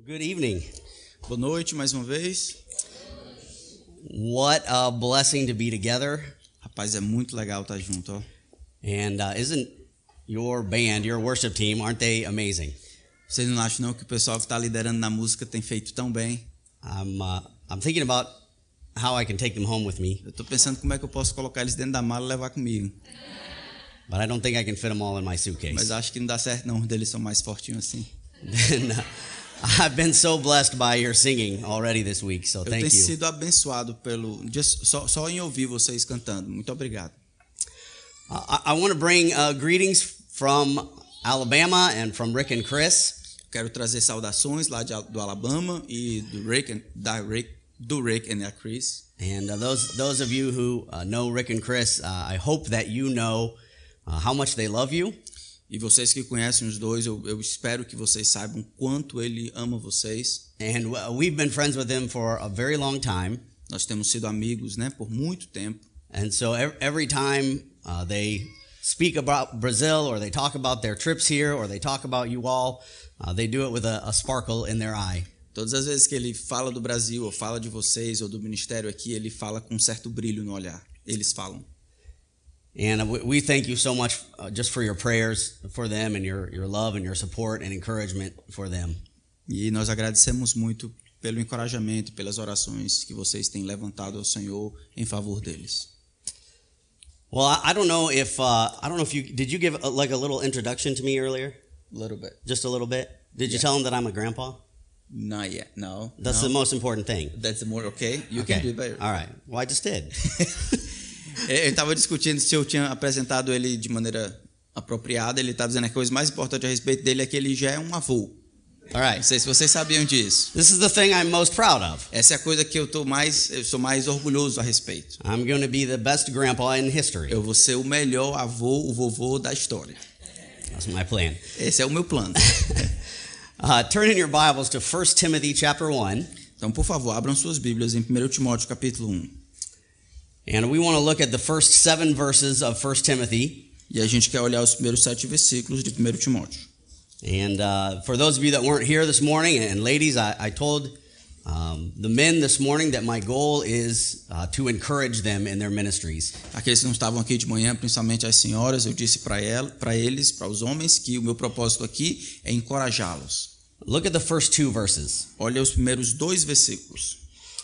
Good evening. Boa noite mais uma vez. What a blessing to be together. Rapaz, é muito legal estar junto, ó. And isn't your band, your worship team, aren't they amazing? Vocês não acham não que o pessoal que está liderando na música tem feito tão bem? I'm thinking about how I can take them home with me, Eu estou pensando como é que eu posso colocar eles dentro da mala e levar comigo. but I don't think I can fit them all in my suitcase. Mas acho que não dá certo não, os deles são mais fortinhos assim. And, I've been so blessed by your singing already this week, so Eu thank tenho you. sido abençoado só em ouvir vocês cantando. Muito obrigado. I want to bring greetings from Alabama and from Rick and Chris. Quero trazer saudações lá do Alabama e do Rick and a Chris. And those of you who know Rick and Chris, I hope that you know how much they love you. E vocês que conhecem os dois, eu espero que vocês saibam quanto ele ama vocês. And we've been friends with them for a very long time. Nós temos sido amigos, né, por muito tempo. And so every time they speak about Brazil or they talk about their trips here or they talk about you all, they do it with a sparkle in their eye. Todas as vezes que ele fala do Brasil, ou fala de vocês, ou do ministério aqui, ele fala com um certo brilho no olhar. Eles falam. And we thank you so much just for your prayers for them and your love and your support and encouragement for them. E nós agradecemos muito pelo encorajamento, pelas orações que vocês têm levantado ao Senhor em favor deles. Well, I don't know if did you give like a little introduction to me earlier? A little bit. Just a little bit? Did you Yeah. tell them that I'm a grandpa? Not yet. No. That's the most important thing. That's the more okay. You Okay. can do better. All right. Well, I just did. Eu estava discutindo se eu tinha apresentado ele de maneira apropriada. Ele estava dizendo que a coisa mais importante a respeito dele é que ele já é um avô. All right. Não sei se vocês sabiam disso. This is the thing I'm most proud of. Essa é a coisa que eu sou mais orgulhoso a respeito. I'm going to be the best grandpa in history. Eu vou ser o melhor avô, o vovô da história. That's my plan. Esse é o meu plano. Turn in your Bibles to 1 Timothy chapter 1. Então, por favor, abram suas Bíblias em 1 Timóteo capítulo 1. And we want to look at the first 7 verses of 1 Timothy. E a gente quer olhar os primeiros 7 versículos de 1 Timóteo. And for those of you that weren't here this morning, and ladies, I told the men this morning that my goal is to encourage them in their ministries. Aqueles que não estavam aqui de manhã, principalmente as senhoras, eu disse para eles, para os homens, que o meu propósito aqui é encorajá-los. Look at the first 2 verses. Olha os primeiros 2 versículos.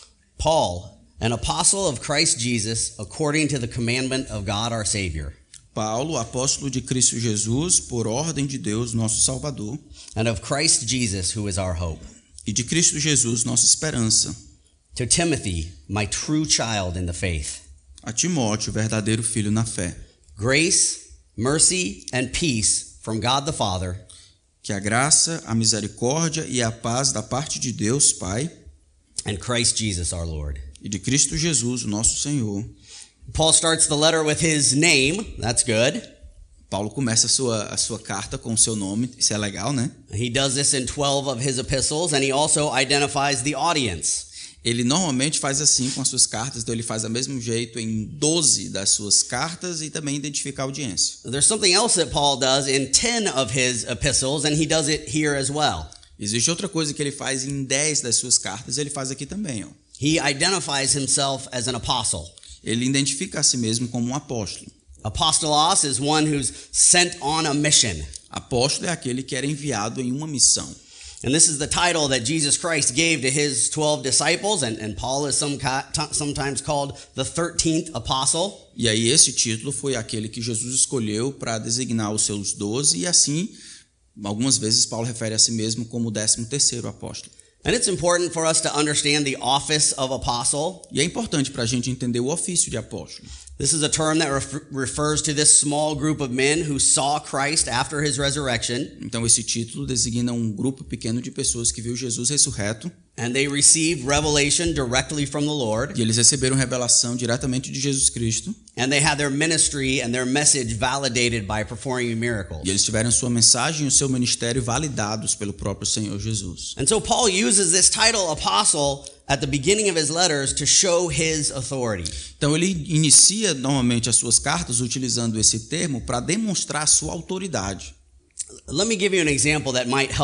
Paul, an apostle of Christ Jesus, according to the commandment of God our Savior, Paulo, apóstolo de Cristo Jesus, por ordem de Deus, nosso Salvador, and of Christ Jesus, who is our hope. e de Cristo Jesus, nossa esperança, To Timothy, my true child in the faith, a Timóteo, verdadeiro filho na fé. grace, mercy, and peace from God the Father Que a graça, a misericórdia e a paz da parte de Deus, Pai, and Christ Jesus our Lord. e de Cristo Jesus, o nosso Senhor. Paul starts the letter with his name. That's good. Paulo começa a sua carta com o seu nome, isso é legal, né? He does this in 12 of his epistles, and he also identifies the audience. Ele normalmente faz assim com as suas cartas, então ele faz do mesmo jeito em 12 das suas cartas e também identifica a audiência. There's something else that Paul does in 10 of his epistles, and he does it here as well. Existe outra coisa que ele faz em 10 das suas cartas, ele faz aqui também, ó. He identifies himself as an apostle. Ele identifica a si mesmo como um apóstolo. Apostolos is one who's sent on a mission. Apóstolo é aquele que era enviado em uma missão. And this is the title that Jesus Christ gave to his 12 disciples, and Paul is sometimes called the 13th apostle. E aí esse título foi aquele que Jesus escolheu para designar os seus 12, e assim, algumas vezes Paulo refere a si mesmo como o 13º apóstolo. And it's important for us to understand the office of apostle. E é importante para a gente entender o ofício de apóstolo. This is a term that refers to this small group of men who saw Christ after his resurrection. Então esse título designa um grupo pequeno de pessoas que viu Jesus ressurreto. And they received revelation directly from the Lord. E eles receberam revelação diretamente de Jesus Cristo. And they had their ministry and their message validated by performing miracles. E eles tiveram sua mensagem e o seu ministério validados pelo próprio Senhor Jesus. And so Paul uses this title apostle at the beginning of his letters to show his authority. Então ele inicia normalmente as suas cartas utilizando esse termo para demonstrar a sua autoridade. Let me give you an example that might help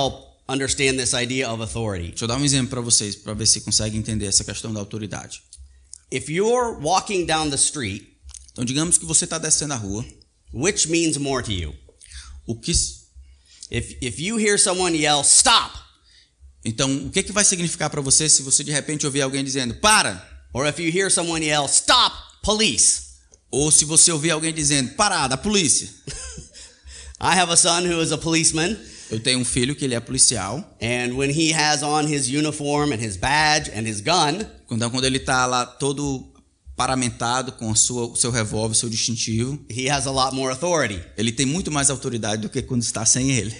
understand this idea of authority. Deixa eu dar um exemplo para vocês, para ver se conseguem entender essa questão da autoridade. If you're walking down the street, Então, digamos que você está descendo a rua. which means more to you? O que, If you hear someone yell, stop, então, o que vai significar para você se você de repente ouvir alguém dizendo para? or if you hear someone yell, stop, police? Ou se você ouvir alguém dizendo parada, a polícia? I have a son who is a policeman, Eu tenho um filho que ele é policial. and when he has on his uniform and his badge and his gun, Então, quando ele está lá todo paramentado com o seu revólver, seu distintivo, he has a lot more authority. ele tem muito mais autoridade do que quando está sem ele.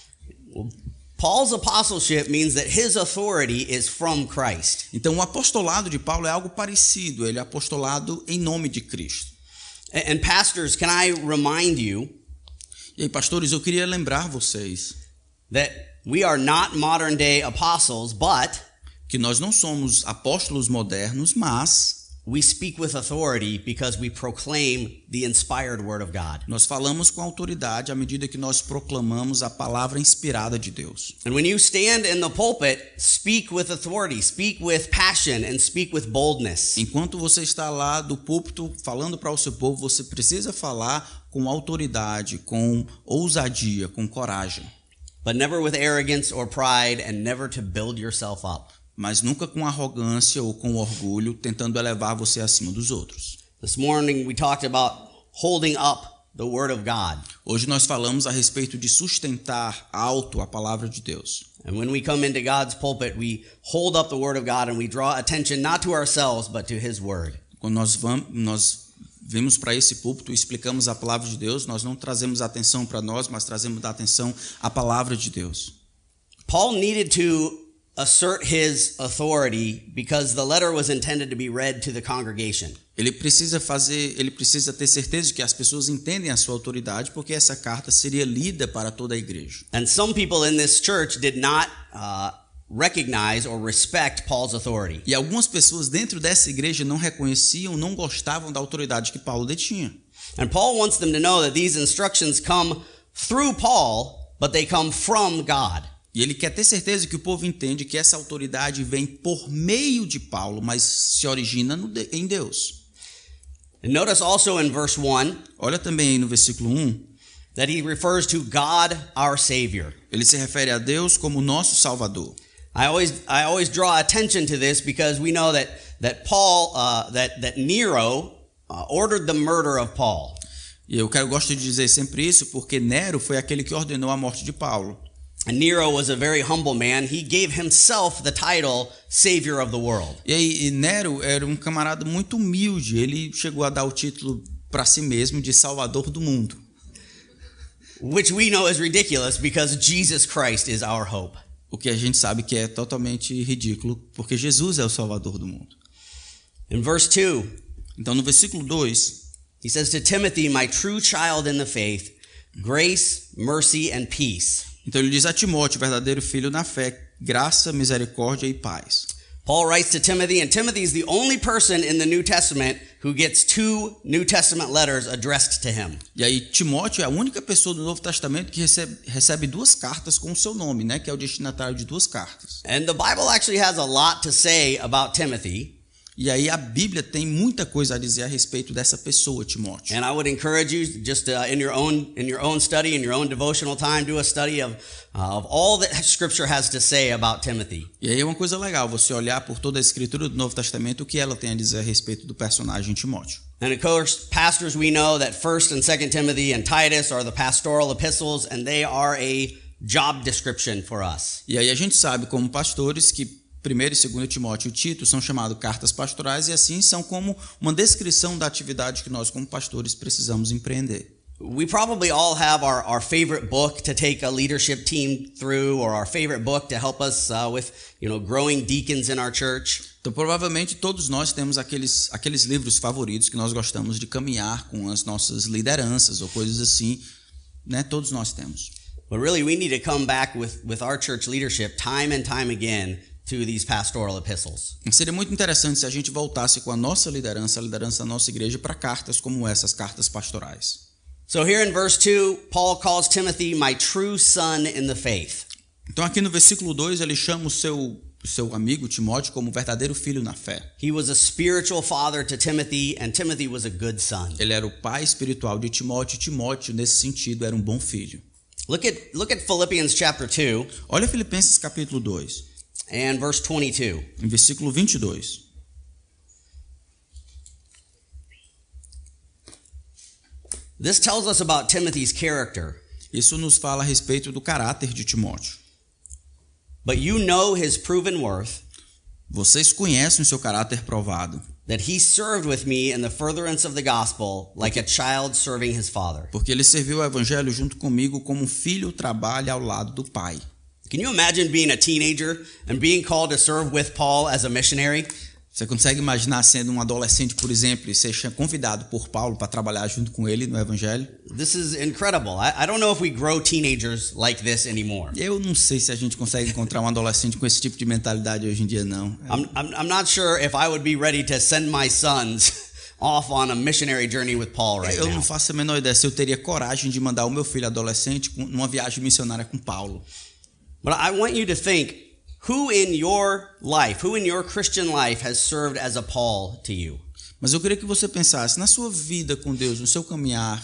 Paul's apostleship means that his authority is from Christ. Então, o apostolado de Paulo é algo parecido. Ele é apostolado em nome de Cristo. And pastors, can I remind you E aí, pastores, eu queria lembrar vocês that we are not modern day apostles, but que nós não somos apóstolos modernos, mas we speak with authority because we proclaim the inspired word of God. nós falamos com autoridade à medida que nós proclamamos a palavra inspirada de Deus. And when you stand in the pulpit, speak with authority, speak with passion, and speak with boldness. Enquanto você está lá do púlpito falando para o seu povo, você precisa falar com autoridade, com ousadia, com coragem, But never with arrogance or pride, and never to build yourself up. mas nunca com arrogância ou com orgulho, tentando elevar você acima dos outros. This morning we talked about holding up the word of God. Hoje nós falamos a respeito de sustentar alto a palavra de Deus. And when we come into God's pulpit, we hold up the word of God and we draw attention not to ourselves, but to his word. Quando nós vimos para esse púlpito e explicamos a palavra de Deus, nós não trazemos atenção para nós, mas trazemos atenção à palavra de Deus. Paul needed to assert his authority because the letter was intended to be read to the congregation. Ele precisa ter certeza de que as pessoas entendem a sua autoridade, porque essa carta seria lida para toda a igreja. And some people in this church did not recognize or respect Paul's authority. E algumas pessoas dentro dessa igreja não reconheciam, não gostavam da autoridade que Paulo detinha. And Paul wants them to know that these instructions come through Paul, but they come from God. E ele quer ter certeza que o povo entende que essa autoridade vem por meio de Paulo, mas se origina em Deus. And notice also in verse 1 Olha também aí no versículo 1, that he refers to God, our Savior. ele se refere a Deus como nosso Salvador. I always draw attention to this because we know that Paul that Nero ordered the murder of Paul. E eu gosto de dizer sempre isso porque Nero foi aquele que ordenou a morte de Paulo. And Nero was a very humble man. He gave himself the title Savior of the world. E Nero era um camarada muito humilde. Ele chegou a dar o título para si mesmo de Salvador do mundo. Which we know is ridiculous because Jesus Christ is our hope. O que a gente sabe que é totalmente ridículo, porque Jesus é o Salvador do mundo. In verse 2, Então, no versículo 2, he says to Timothy, my true child in the faith, grace, mercy, and peace. então ele diz a Timóteo, verdadeiro filho na fé, graça, misericórdia e paz. Paul writes to Timothy, and Timothy is the only person in the New Testament who gets 2 New Testament letters addressed to him. E aí Timóteo é a única pessoa do Novo Testamento que recebe 2 cartas com o seu nome, né, que é o destinatário de 2 cartas. And the Bible actually has a lot to say about Timothy. E aí a Bíblia tem muita coisa a dizer a respeito dessa pessoa, Timóteo. And I would encourage you just in your own study, in your own devotional time, do a study of all that Scripture has to say about Timothy. E aí é uma coisa legal você olhar por toda a escritura do Novo Testamento o que ela tem a dizer a respeito do personagem Timóteo. And of course, pastors, we know that 1st and 2nd Timothy and Titus are the pastoral epistles, and they are a job description for us. E aí a gente sabe como pastores que 1º e 2º Timóteo e Tito são chamados cartas pastorais e assim são como uma descrição da atividade que nós como pastores precisamos empreender. We probably all have our favorite book to take a leadership team through, or our favorite book to help us with, growing deacons in our church. Então provavelmente todos nós temos aqueles livros favoritos que nós gostamos de caminhar com as nossas lideranças ou coisas assim, né? Todos nós temos. But really we need to come back with our church leadership time and time again to these pastoral epistles. Seria muito interessante se a gente voltasse com a nossa liderança, a liderança da nossa igreja, para cartas como essas, cartas pastorais. So here in verse 2, Paul calls Timothy my true son in the faith. Então aqui no versículo 2 ele chama o seu amigo Timóteo como verdadeiro filho na fé. He was a spiritual father to Timothy, and Timothy was a good son. Ele era o pai espiritual de Timóteo, e Timóteo nesse sentido era um bom filho. Look at Philippians chapter 2 Olha Filipenses capítulo 2, and verse 22. em versículo 22. This tells us about Timothy's character. Isso nos fala a respeito do caráter de Timóteo. But you know his proven worth, Vocês conhecem o seu caráter provado, that he served with me in the furtherance of the gospel like a child serving his father. porque ele serviu ao evangelho junto comigo como um filho trabalha ao lado do pai. Can you imagine being a teenager and being called to serve with Paul as a missionary? Você consegue imaginar sendo um adolescente, por exemplo, e ser convidado por Paulo para trabalhar junto com ele no evangelho? This is incredible. I don't know if we grow teenagers like this anymore. Eu não sei se a gente consegue encontrar um adolescente com esse tipo de mentalidade hoje em dia, não. I'm not sure if I would be ready to send my sons off on a missionary journey with Paul right Eu now. não faço a menor ideia se eu teria coragem de mandar o meu filho adolescente numa viagem missionária com Paulo. But I want you to think, who in your life, who in your Christian life has served as a Paul to you? Mas eu queria que você pensasse, na sua vida com Deus, no seu caminhar,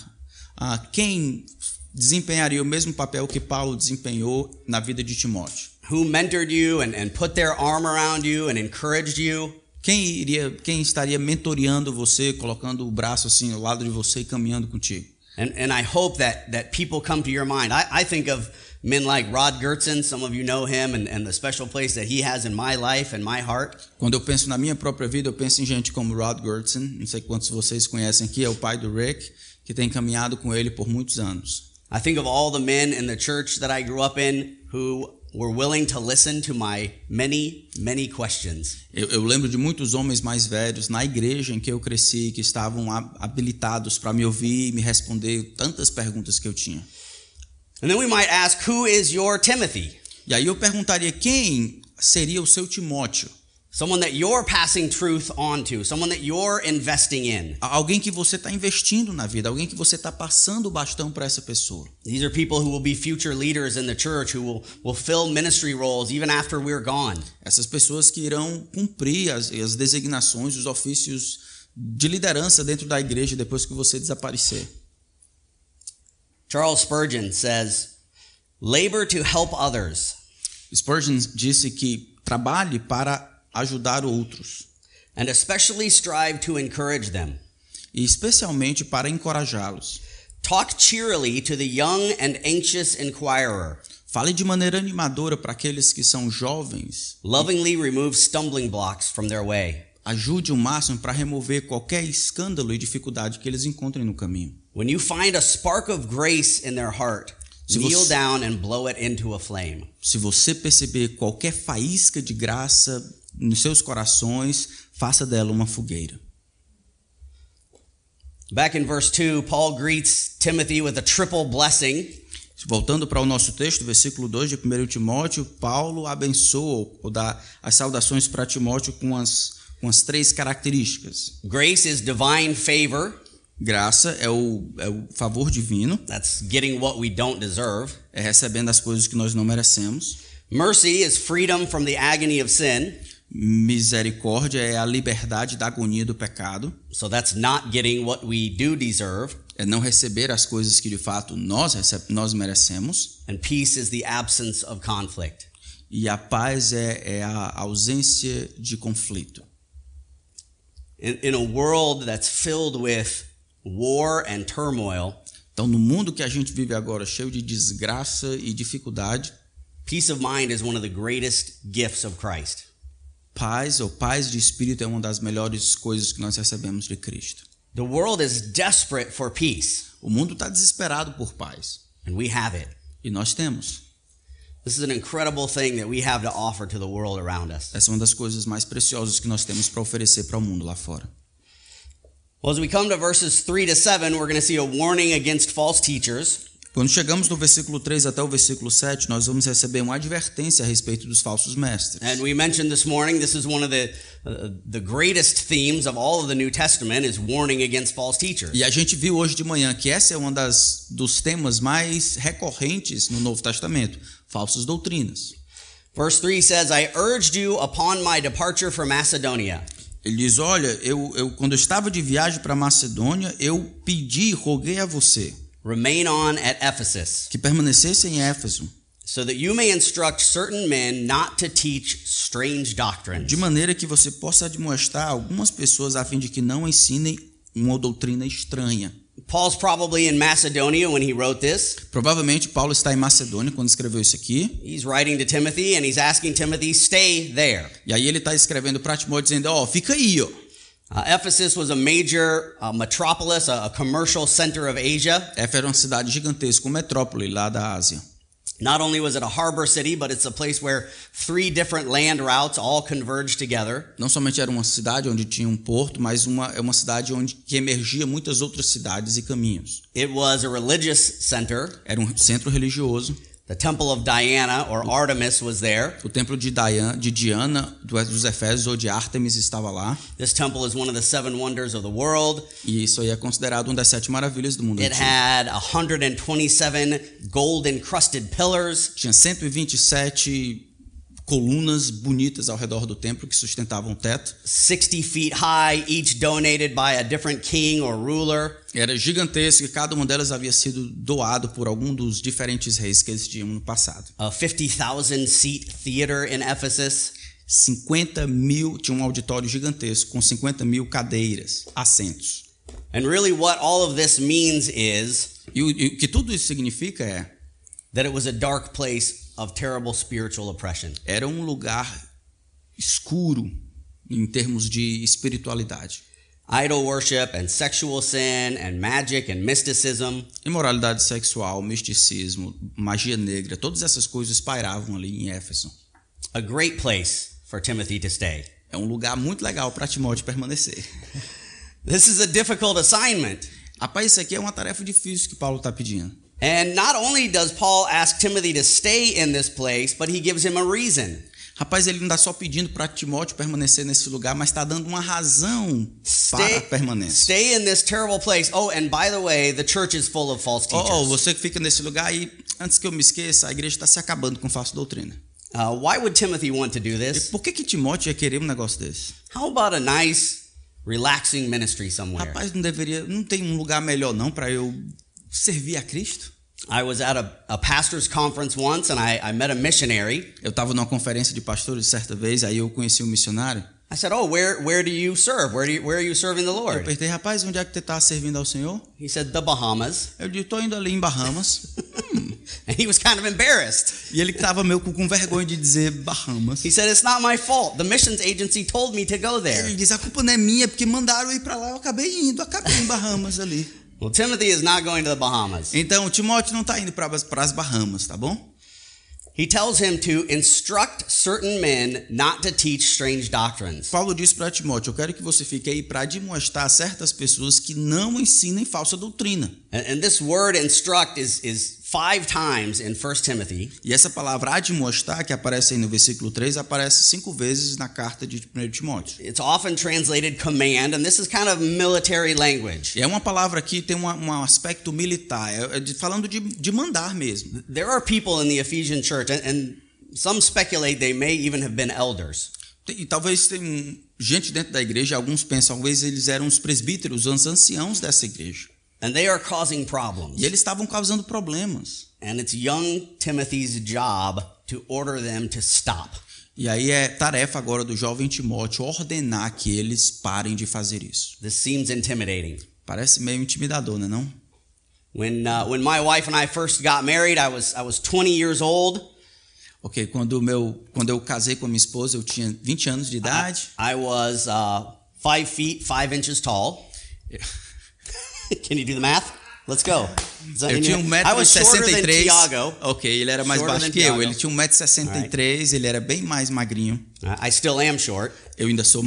quem desempenharia o mesmo papel que Paulo desempenhou na vida de Timóteo? Who mentored you and put their arm around you and encouraged you? Quem estaria mentoreando você, colocando o braço assim ao lado de você e caminhando contigo? And I hope that people come to your mind. I think of men like Rod Gertson. Some of you know him and the special place that he has in my life and my heart. Quando eu penso na minha própria vida, eu penso em gente como Rod Gertson. Não sei quantos de vocês conhecem aqui, é o pai do Rick, que tem caminhado com ele por muitos anos. I think of all the men in the church that I grew up in who were willing to listen to my many questions. Eu lembro de muitos homens mais velhos na igreja em que eu cresci que estavam habilitados para me ouvir e me responder tantas perguntas que eu tinha. And then we might ask, who is your Timothy? E aí eu perguntaria quem seria o seu Timóteo? Someone that you're passing truth on to, someone that you're investing in. Alguém que você está investindo na vida, alguém que você está passando o bastão para essa pessoa. These are people who will be future leaders in the church, who will fill ministry roles even after we're gone. Essas pessoas que irão cumprir as designações, os ofícios de liderança dentro da igreja depois que você desaparecer. Charles Spurgeon says, labor to help others. Spurgeon disse que trabalhe para ajudar outros. And especially strive to encourage them. E especialmente para encorajá-los. Talk cheerily to the young and anxious inquirer. Fale de maneira animadora para aqueles que são jovens. Lovingly remove stumbling blocks from their way. Ajude o máximo para remover qualquer escândalo e dificuldade que eles encontrem no caminho. When you find a spark of grace in their heart, kneel down and blow it into a flame. Se você perceber qualquer faísca de graça nos seus corações, faça dela uma fogueira. Back in verse 2, Paul greets Timothy with a triple blessing. Voltando para o nosso texto, versículo 2 de 1 Timóteo, Paulo abençoa ou dá as saudações para Timóteo com as três características. Grace is divine favor. Graça é o favor divino. That's getting what we don't deserve. É recebendo as coisas que nós não merecemos. Mercy is freedom from the agony of sin. Misericórdia é a liberdade da agonia do pecado. So that's not getting what we do deserve. É não receber as coisas que de fato nós merecemos. And peace is the absence of conflict. E a paz é a ausência de conflito. In a world that's filled with war and turmoil, então, no mundo que a gente vive agora, cheio de desgraça e dificuldade, peace of mind is one of the greatest gifts of Christ. Paz ou paz de espírito é uma das melhores coisas que nós recebemos de Cristo. The world is desperate for peace. O mundo está desesperado por paz. And we have it. E nós temos. This is an incredible thing that we have to offer to the world around us. Essa é uma das coisas mais preciosas que nós temos para oferecer para o mundo lá fora. Well, as we come to verses 3 to 7, we're going to see a warning against false teachers. Quando chegamos do versículo 3 até o versículo 7, nós vamos receber uma advertência a respeito dos falsos mestres. And we mentioned this morning, this is one of the greatest themes of all of the New Testament is warning against false teachers. E a gente viu hoje de manhã que essa é uma dos temas mais recorrentes no Novo Testamento, falsas doutrinas. Verse 3 says, I urged you upon my departure for Macedonia. Ele diz, olha, eu quando eu estava de viagem para Macedônia, eu pedi, roguei a você Remain on at Ephesus, que permanecesse em Éfeso, so that you may instruct certain men not to teach strange doctrines. de maneira que você possa admoestar algumas pessoas a fim de que não ensinem uma doutrina estranha. Paul's probably in Macedonia when he wrote this. Provavelmente Paulo está em Macedônia quando escreveu isso aqui. He's writing to Timothy and he's asking Timothy, stay there. E aí ele está escrevendo para Timóteo dizendo, fica aí, Ephesus was a major metropolis, a commercial center of Asia. Éfeso era uma cidade gigantesca, uma metrópole lá da Ásia. Not only was it a harbor city, but it's a place where 3 different land routes all converge together. Não somente era uma cidade onde tinha um porto, mas é uma cidade que emergia muitas outras cidades e caminhos. It was a religious center. Era um centro religioso. The temple of Diana or Artemis was there. O templo de Diana dos Efésios ou de Ártemis estava lá. This temple is one of the 7 wonders of the world. E isso aí é considerado uma das 7 maravilhas do mundo It antigo. had 127 gold encrusted pillars. Tinha 127 colunas bonitas ao redor do templo que sustentavam o teto. 60 feet high, each donated by a different king or ruler. Era gigantesco e cada uma delas havia sido doado por algum dos diferentes reis que eles tinham no passado. A 50,000 seat theater in Ephesus. 50.000, tinha um auditório gigantesco com 50.000 cadeiras, assentos. And really what all of this means is E o que tudo isso significa é, that it was a dark place of terrible spiritual oppression. era um lugar escuro em termos de espiritualidade. Idol worship and sexual sin and magic and mysticism. Imoralidade sexual, misticismo, magia negra, todas essas coisas pairavam ali em Éfeso. A great place for Timothy to stay. É um lugar muito legal para Timóteo permanecer. This is a difficult assignment. Rapaz, isso aqui é uma tarefa difícil que Paulo está pedindo. And not only does Paul ask Timothy to stay in this place, but he gives him a reason. Rapaz, ele não está só pedindo para Timóteo permanecer nesse lugar, mas está dando uma razão para a permanência. Stay in this terrible place. Oh, and by the way, the church is full of false teachers. Você que fica nesse lugar aí, antes que eu me esqueça, a igreja está se acabando com falsa doutrina. Why would Timothy want to do E this? por que Timóteo ia querer um negócio desse? How about a nice, relaxing ministry somewhere? Rapaz, não tem um lugar melhor não para eu servir a Cristo? I was at a pastor's conference once and I met a missionary. Eu estava numa conferência de pastores certa vez, aí eu conheci um missionário. I said, "Oh, where do you serve? Where are you serving the Eu Lord?" perguntei, rapaz, onde é que você está servindo ao Senhor? He said, "The Bahamas." Eu disse, estou indo ali em Bahamas. And he was kind of embarrassed. E ele estava meio com vergonha de dizer Bahamas. He said, "It's not my fault. The missions agency told me to go there." Ele diz, a culpa não é minha, porque mandaram eu ir para lá, eu acabei em Bahamas ali. Well, Timothy is not going to the Bahamas. Então, Timóteo não está indo para as Bahamas, tá bom? He tells him to instruct certain men not to teach strange doctrines. Paulo diz para Timóteo, eu quero que você fique aí para admoestar certas pessoas que não ensinem falsa doutrina. And this word instruct is 5 times in 1 Timothy. E essa palavra admoestar, que aparece aí no versículo 3, aparece 5 vezes na carta de 1 Timóteo. It's often translated command, and this is kind of military language. E é uma palavra que tem um aspecto militar, falando de mandar mesmo. There are people in the Ephesian church, and some speculate they may even have been elders. E talvez tenha gente dentro da igreja, alguns pensam, talvez eles eram os presbíteros, os anciãos dessa igreja. And they are causing problems. E eles estavam causando problemas. And it's young Timothy's job to order them to stop. E aí é tarefa agora do jovem Timóteo ordenar que eles parem de fazer isso. This seems intimidating. Parece meio intimidador, né, não? When my wife and I first got married, I was 20 years old. Ok, quando eu casei com a minha esposa, eu tinha 20 anos de idade. I was 5 feet 5 inches tall. Can you do the math? Let's go. Eu tinha 1,63 m. Ok, ele era mais baixo que eu. Ele tinha 1,63 m, ele era bem mais magrinho. I still am short. Eu ainda sou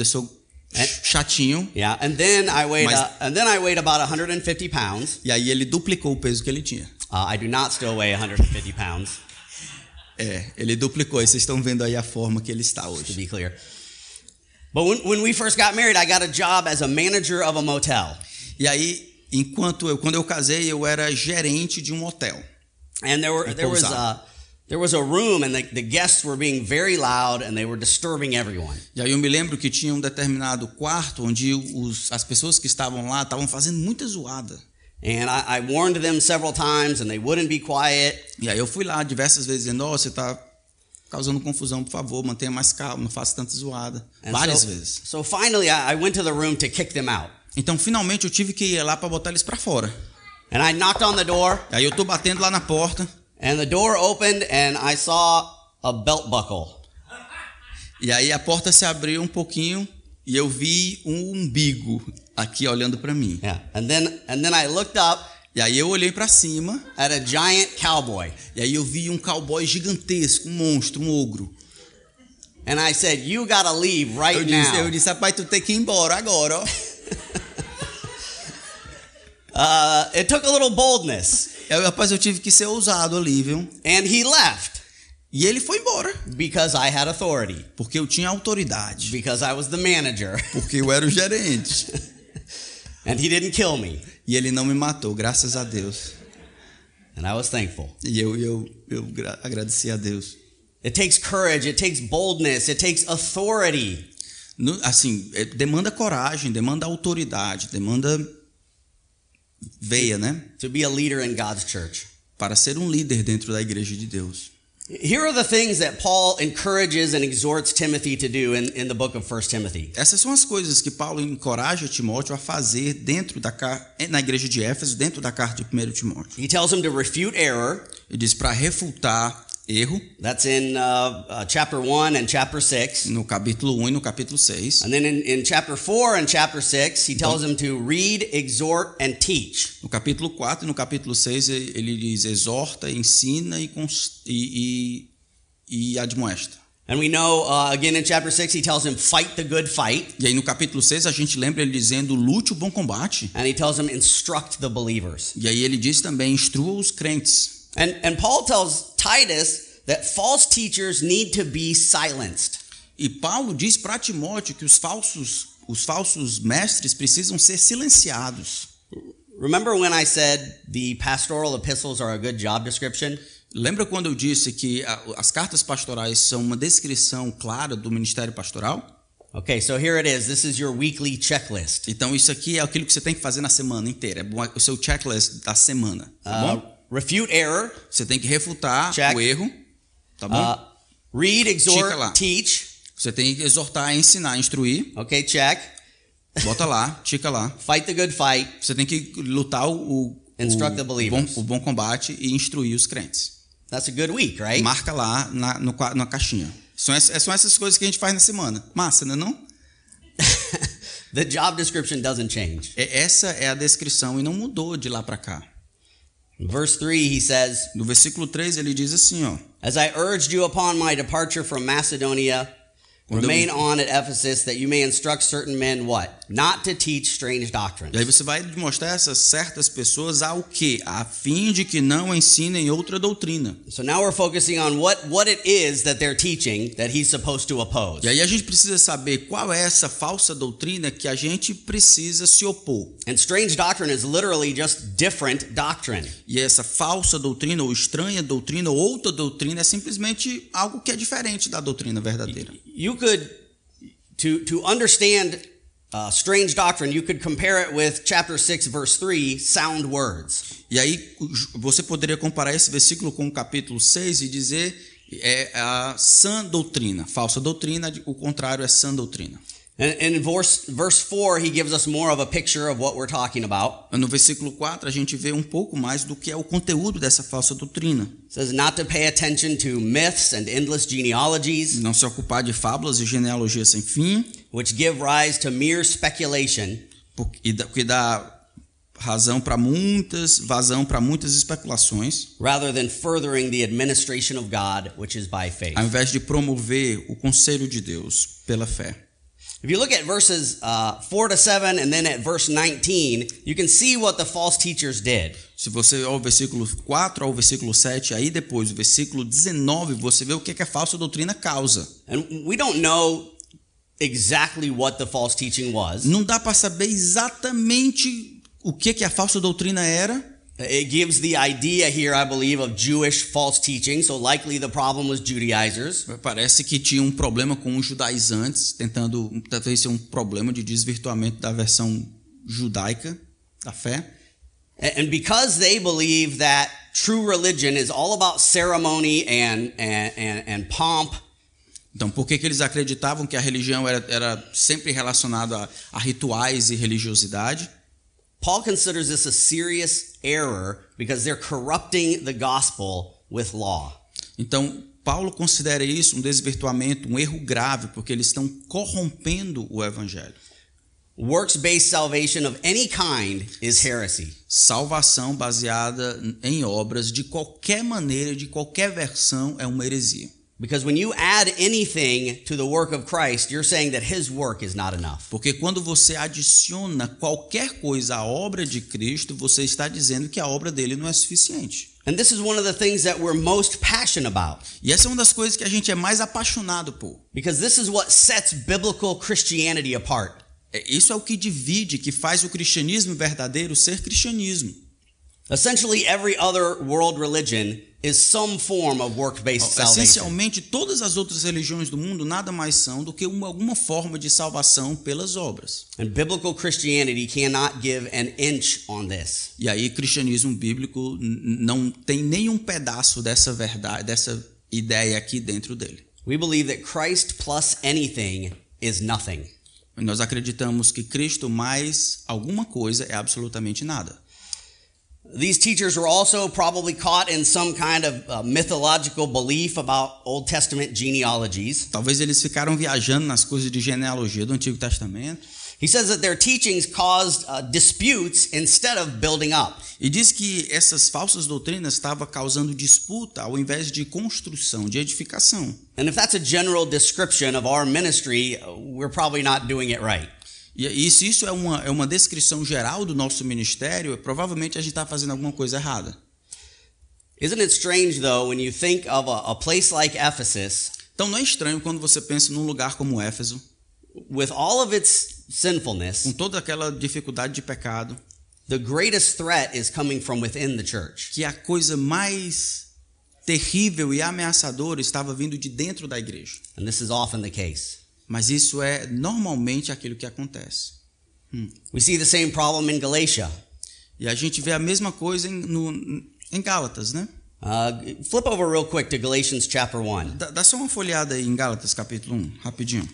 chatinho. Yeah, and then I weighed about 150 pounds. E aí ele duplicou o peso que ele tinha. I do not still weigh 150 pounds, Ele duplicou, e vocês estão vendo aí a forma que ele está to hoje. be clear. But when we first got married, I got a job as a manager of a motel. E aí, quando eu casei, eu era gerente de um hotel. And there was a room, and the guests were being very loud, and they were disturbing everyone. E aí eu me lembro que tinha um determinado quarto onde as pessoas que estavam lá estavam fazendo muita zoada. And I warned them several times, and they wouldn't be quiet. E aí eu fui lá diversas vezes dizendo, você está causando confusão, por favor, mantenha mais calma, não faça tanta zoada. And Várias vezes. So finally, I went to the room to kick them out. Então, finalmente, eu tive que ir lá para botar eles para fora. And I knocked on the door, E aí eu tô batendo lá na porta, and the door opened, and I saw a belt buckle. e aí a porta se abriu um pouquinho e eu vi um umbigo aqui olhando para mim. Yeah. And then I looked up E aí eu olhei para cima, at a giant cowboy, e aí eu vi um cowboy gigantesco, um monstro, um ogro. and I said, "You gotta leave right now." Eu disse, rapaz, tu tem que ir embora agora, ó. It took a little boldness, Rapaz, eu tive que ser ousado ali, viu? and he left E ele foi embora, because I had authority, porque eu tinha autoridade, because I was the manager, porque eu era o gerente. and he didn't kill me, E ele não me matou, graças a Deus. and I was thankful. E eu agradeci a Deus. It takes courage, it takes boldness, it takes authority Assim, demanda coragem, demanda autoridade, demanda veia, né? to be a leader in God's church. Para ser um líder dentro da igreja de Deus. Here are the things that Paul encourages and exhorts Timothy to do in the book of 1 Timothy. Essas são as coisas que Paulo encoraja Timóteo a fazer dentro na igreja de Éfeso, dentro da carta de 1 Timóteo. He tells him to refute error. Ele diz para refutar erro, That's in chapter 1 and chapter 6. no capítulo 1 e no capítulo 6. And then in chapter 4 and chapter 6, he tells him to read, exhort, and teach. No capítulo 4 e no capítulo 6 ele diz exorta, ensina e admoesta. And we know, again in chapter 6, he tells him, fight the good fight. E aí no capítulo 6 a gente lembra ele dizendo lute o bom combate. And he tells him, instruct the believers. E aí ele diz também instrua os crentes. And Paul tells Titus that false teachers need to be silenced. E Paulo diz para Timóteo que os falsos mestres precisam ser silenciados. Remember when I said the pastoral epistles are a good job description? Lembra quando eu disse que as cartas pastorais são uma descrição clara do ministério pastoral? Okay, so here it is. This is your weekly checklist. Então isso aqui é aquilo que você tem que fazer na semana inteira. É o seu checklist da semana, tá bom? Refute error. Você tem que refutar Check. o erro, tá bom? Read, exhort, Tica lá. teach. Você tem que exortar, ensinar, instruir. Okay, check. Bota lá, tica lá. Fight the good fight. Você tem que lutar Instruct the believers. o bom combate e instruir os crentes. That's a good week, right? Marca lá na caixinha. São essas coisas que a gente faz na semana. Massa, não é não? The job description doesn't change. Essa é a descrição e não mudou de lá para cá. In verse 3, he says, No versículo 3 ele diz assim, ó. As I urged you upon my departure from Macedonia, remain on at Ephesus, that you may instruct certain men what? Not to teach strange doctrines. E aí você vai mostrar a essas certas pessoas ao quê? A fim de que não ensinem outra doutrina. So now we're focusing on what it is that they're teaching that he's supposed to oppose. E aí a gente precisa saber qual é essa falsa doutrina que a gente precisa se opor. And strange doctrine is literally just different doctrine. E essa falsa doutrina, ou estranha doutrina, ou outra doutrina, é simplesmente algo que é diferente da doutrina verdadeira. You could, to understand strange doctrine, you could compare it with chapter 6, verse 3, sound words. E aí você poderia comparar esse versículo com o capítulo 6 e dizer a sã doutrina. Falsa doutrina, o contrário é sã doutrina. And in verse 4, he gives us more of a picture of what we're talking about. No versículo 4 a gente vê um pouco mais do que é o conteúdo dessa falsa doutrina. It says not to pay attention to myths and endless genealogies, Não se ocupar de fábulas e genealogias sem fim, which give rise to mere speculation, que dá vazão para muitas especulações, rather than furthering the administration of God, which is by faith. ao invés de promover o conselho de Deus pela fé. If you look at verses 4 to 7 and then at verse 19, you can see what the false teachers did. Se você olha o versículo 4 ao versículo 7, aí depois o versículo 19, você vê o que a falsa doutrina causa. And we don't know exactly what the false teaching was. Não dá para saber exatamente o que a falsa doutrina era. It gives the idea here, I believe, of Jewish false teaching, so likely the problem was Judaizers. Parece que tinha um problema com os judaizantes, tentando talvez ser um problema de desvirtuamento da versão judaica da fé. And because they believe that true religion is all about ceremony and pomp. Então, por que eles acreditavam que a religião era sempre relacionada a rituais e religiosidade? Paul considers this a serious error because they're corrupting the gospel with law. Então, Paulo considera isso um desvirtuamento, um erro grave, porque eles estão corrompendo o evangelho. Works-based salvation of any kind is heresy. Salvação baseada em obras de qualquer maneira, de qualquer versão, é uma heresia. Because when you add anything to the work of Christ, you're saying that his work is not enough. Porque quando você adiciona qualquer coisa à obra de Cristo, você está dizendo que a obra dele não é suficiente. And this is one of the things that we're most passionate about. E essa é uma das coisas que a gente é mais apaixonado por. Because this is what sets biblical Christianity apart. Isso é o que divide, que faz o cristianismo verdadeiro ser cristianismo. Essentially every other world religion is some form of work-based salvation. Essencialmente, todas as outras religiões do mundo nada mais são do que alguma forma de salvação pelas obras. And biblical Christianity cannot give an inch on this. E aí, cristianismo bíblico não tem nenhum pedaço dessa verdade, dessa ideia aqui dentro dele. We believe that Christ plus anything is nothing. Nós acreditamos que Cristo mais alguma coisa é absolutamente nada. These teachers were also probably caught in some kind of mythological belief about Old Testament genealogies. Talvez eles ficaram viajando nas coisas de genealogia do Antigo Testamento. He says that their teachings caused disputes instead of building up. E diz que essas falsas doutrinas estavam causando disputa ao invés de construção, de edificação. And if that's a general description of our ministry, we're probably not doing it right. E se isso é uma descrição geral do nosso ministério, provavelmente a gente está fazendo alguma coisa errada. Isn't it strange, though, when you think of a place like Ephesus? Então não é estranho quando você pensa num lugar como Éfeso, with all of its sinfulness, com toda aquela dificuldade de pecado, the greatest threat is coming from within the church. que a coisa mais terrível e ameaçadora estava vindo de dentro da igreja. And this is often the case. Mas isso é normalmente aquilo que acontece. We see the same problem in Galatia. E a gente vê a mesma coisa em Gálatas, né? Flip over real quick to Galatians chapter 1. Dá só uma folhada aí em Gálatas capítulo 1, rapidinho.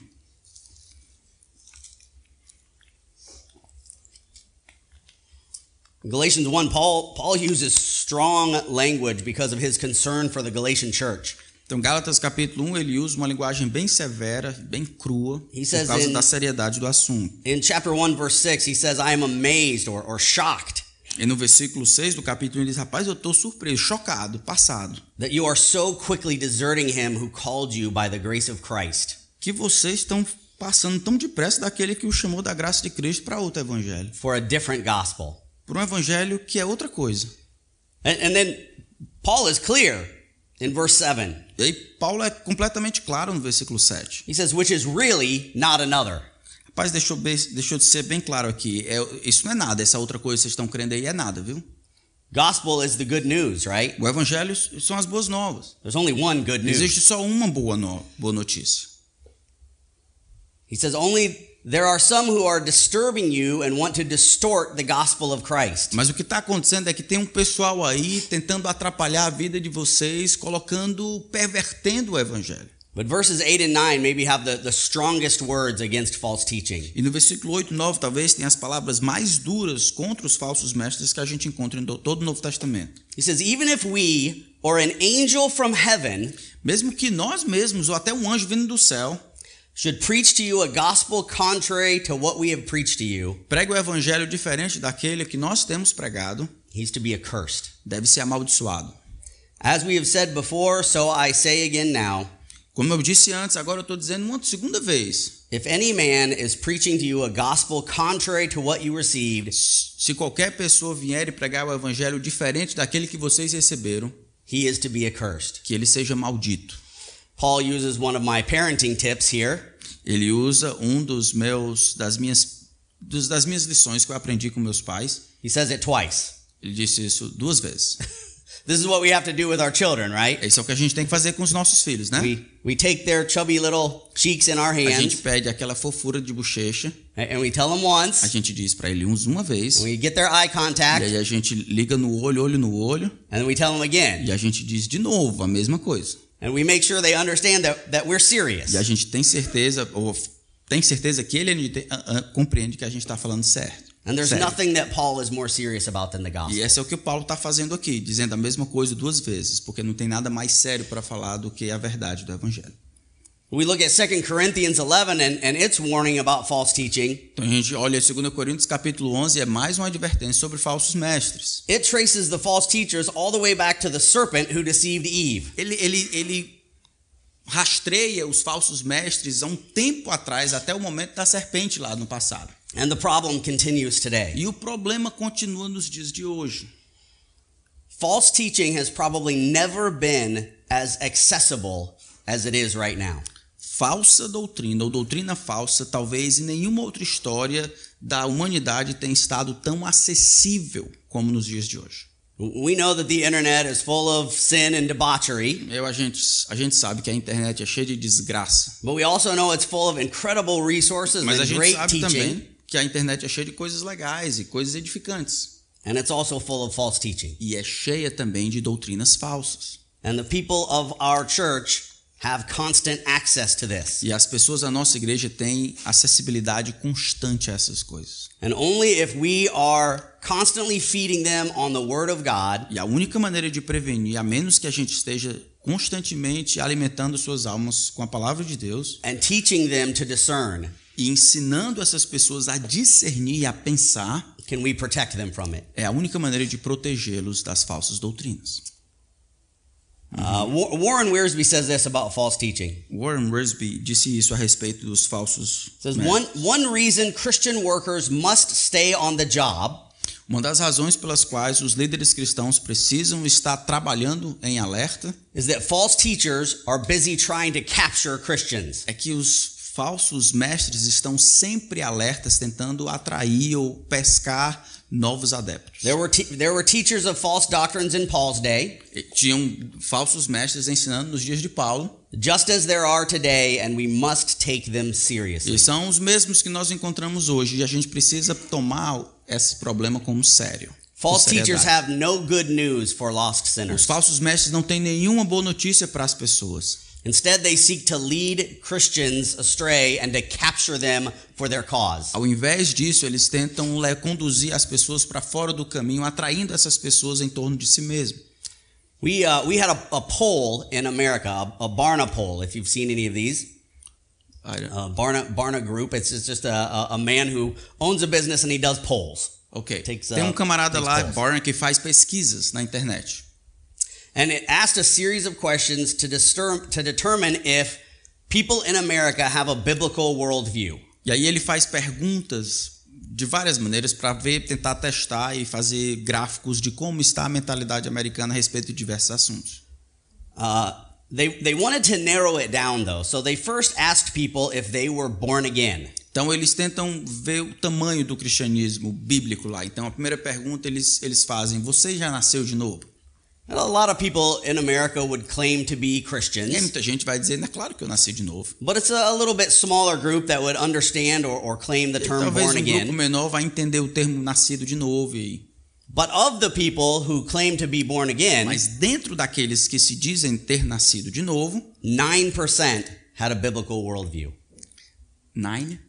Galatians 1, Paul uses strong language because of his concern for the Galatian church. Então, Gálatas capítulo 1, ele usa uma linguagem bem severa, bem crua, por causa da seriedade do assunto. In chapter 1, verse 6, he says, I am amazed or shocked. E no versículo 6 do capítulo, ele diz, rapaz, eu estou surpreso, chocado, passado. That you are so quickly deserting him who called you by the grace of Christ. Que vocês estão passando tão depressa daquele que o chamou da graça de Cristo para outro evangelho. For a different gospel. Por um evangelho que é outra coisa. And then Paul is clear in verse 7. E aí Paulo é completamente claro no versículo 7. He says, which is really not another. Rapaz, deixou de ser bem claro aqui. Isso não é nada, essa outra coisa que vocês estão crendo aí é nada, viu? Gospel is the good news, right? O evangelho são as boas novas. There's only one good news. Existe só uma boa notícia. He says, only there are some who are disturbing you and want to distort the gospel of Christ. Mas o que está acontecendo é que tem um pessoal aí tentando atrapalhar a vida de vocês, pervertendo o evangelho. But verses 8 and 9 maybe have the strongest words against false teaching. E no versículo 8 e 9 talvez tenha as palavras mais duras contra os falsos mestres que a gente encontra em todo o Novo Testamento. He says, even if we or an angel from heaven, mesmo que nós mesmos ou até um anjo vindo do céu, should preach to you a gospel contrary to what we have preached to you, prega o evangelho diferente daquele que nós temos pregado, he's to be accursed. Deve ser amaldiçoado. As we have said before, so I say again now. Como eu disse antes, agora eu estou dizendo uma segunda vez. If any man is preaching to you a gospel contrary to what you received, Se qualquer pessoa vier e pregar o evangelho diferente daquele que vocês receberam, he is to be accursed. que ele seja maldito. Paul uses one of my parenting tips here. Ele usa das minhas lições que eu aprendi com meus pais. He says it twice. Ele disse isso 2 vezes. This is what we have to do with our children, right? Isso é o que a gente tem que fazer com os nossos filhos, né? We take their chubby little cheeks in our A gente hands pede aquela fofura de bochecha, and we tell them a once, gente diz para ele uma vez, and we get their eye e contact, aí a gente liga no olho no olho, and then we tell them again. e a gente diz de novo a mesma coisa. And we make sure they understand that we're serious. E a gente tem certeza que ele compreende que a gente está falando certo. And there's Sério. nothing that Paul is more serious about than the E gospel. esse é o que o Paulo está fazendo aqui, dizendo a mesma coisa 2 vezes, porque não tem nada mais sério para falar do que a verdade do evangelho. We look at 2 Corinthians 11 and its warning about false teaching. Então a gente olha 2 Coríntios capítulo 11, é mais uma advertência sobre falsos mestres. It traces the false teachers all the way back to the serpent who deceived Eve. Ele rastreia os falsos mestres há um tempo atrás, até o momento da serpente lá no passado. And the problem continues today. E o problema continua nos dias de hoje. False teaching has probably never been as accessible as it is right now. Falsa doutrina ou doutrina falsa, talvez em nenhuma outra história da humanidade tenha estado tão acessível como nos dias de hoje. We know that the internet is full of sin and debauchery, A gente sabe que a internet é cheia de desgraça, but we also know it's full of incredible resources mas a and gente great sabe teaching, também que a internet é cheia de coisas legais e coisas edificantes. and it's also full of false teaching. E é cheia também de doutrinas falsas. And the people of our church have constant access to this. E as pessoas da nossa igreja têm acessibilidade constante a essas coisas. And only if we are constantly feeding them on the Word of God E a única maneira de prevenir, a menos que a gente esteja constantemente alimentando suas almas com a palavra de Deus and teaching them to discern, e ensinando essas pessoas a discernir e a pensar, can we protect them from it. é a única maneira de protegê-los das falsas doutrinas. Warren Wiersbe says this about false teaching. Warren Wiersbe disse isso a respeito dos falsos Says mestres. one reason Christian workers must stay on the job Uma das razões pelas quais os líderes cristãos precisam estar trabalhando em alerta is that false teachers are busy trying to capture Christians. é que os falsos mestres estão sempre alertas, tentando atrair ou pescar novos adeptos. There were teachers of false doctrines in Paul's day, E tinham falsos mestres ensinando nos dias de Paulo, just as there are today, and we must take them seriously. e são os mesmos que nós encontramos hoje, e a gente precisa tomar esse problema como sério. com False teachers seriedade. have no good news for lost Os sinners. falsos mestres não têm nenhuma boa notícia para as pessoas. Instead, they seek to lead Christians astray and to capture them for their cause. Ao invés disso, eles tentam conduzir as pessoas para fora do caminho, atraindo essas pessoas em torno de si mesmo. We had a poll in America, a Barna poll, if you've seen any of these. Barna Group. It's just a man who owns a business and he does polls. Ok. Takes, Tem um camarada takes lá, polls. Barna, que faz pesquisas na internet. And it asked a series of questions to determine if people in America have a biblical worldview. E aí ele faz perguntas de várias maneiras para tentar testar e fazer gráficos de como está a mentalidade americana a respeito de diversos assuntos. They wanted to narrow it down though, so they first asked people if they were born again. Então eles tentam ver o tamanho do cristianismo bíblico lá. Então a primeira pergunta eles fazem: você já nasceu de novo? And a lot of people in America would claim to be E aí Christians, muita gente vai dizer: é claro que eu nasci de novo. but it's a little bit smaller group that would understand or claim the term Talvez born um grupo again. menor vai entender o termo nascido de novo. But of the people who claim to be born again, Mas dentro daqueles que se dizem ter nascido de novo, 9% had a biblical worldview. 9.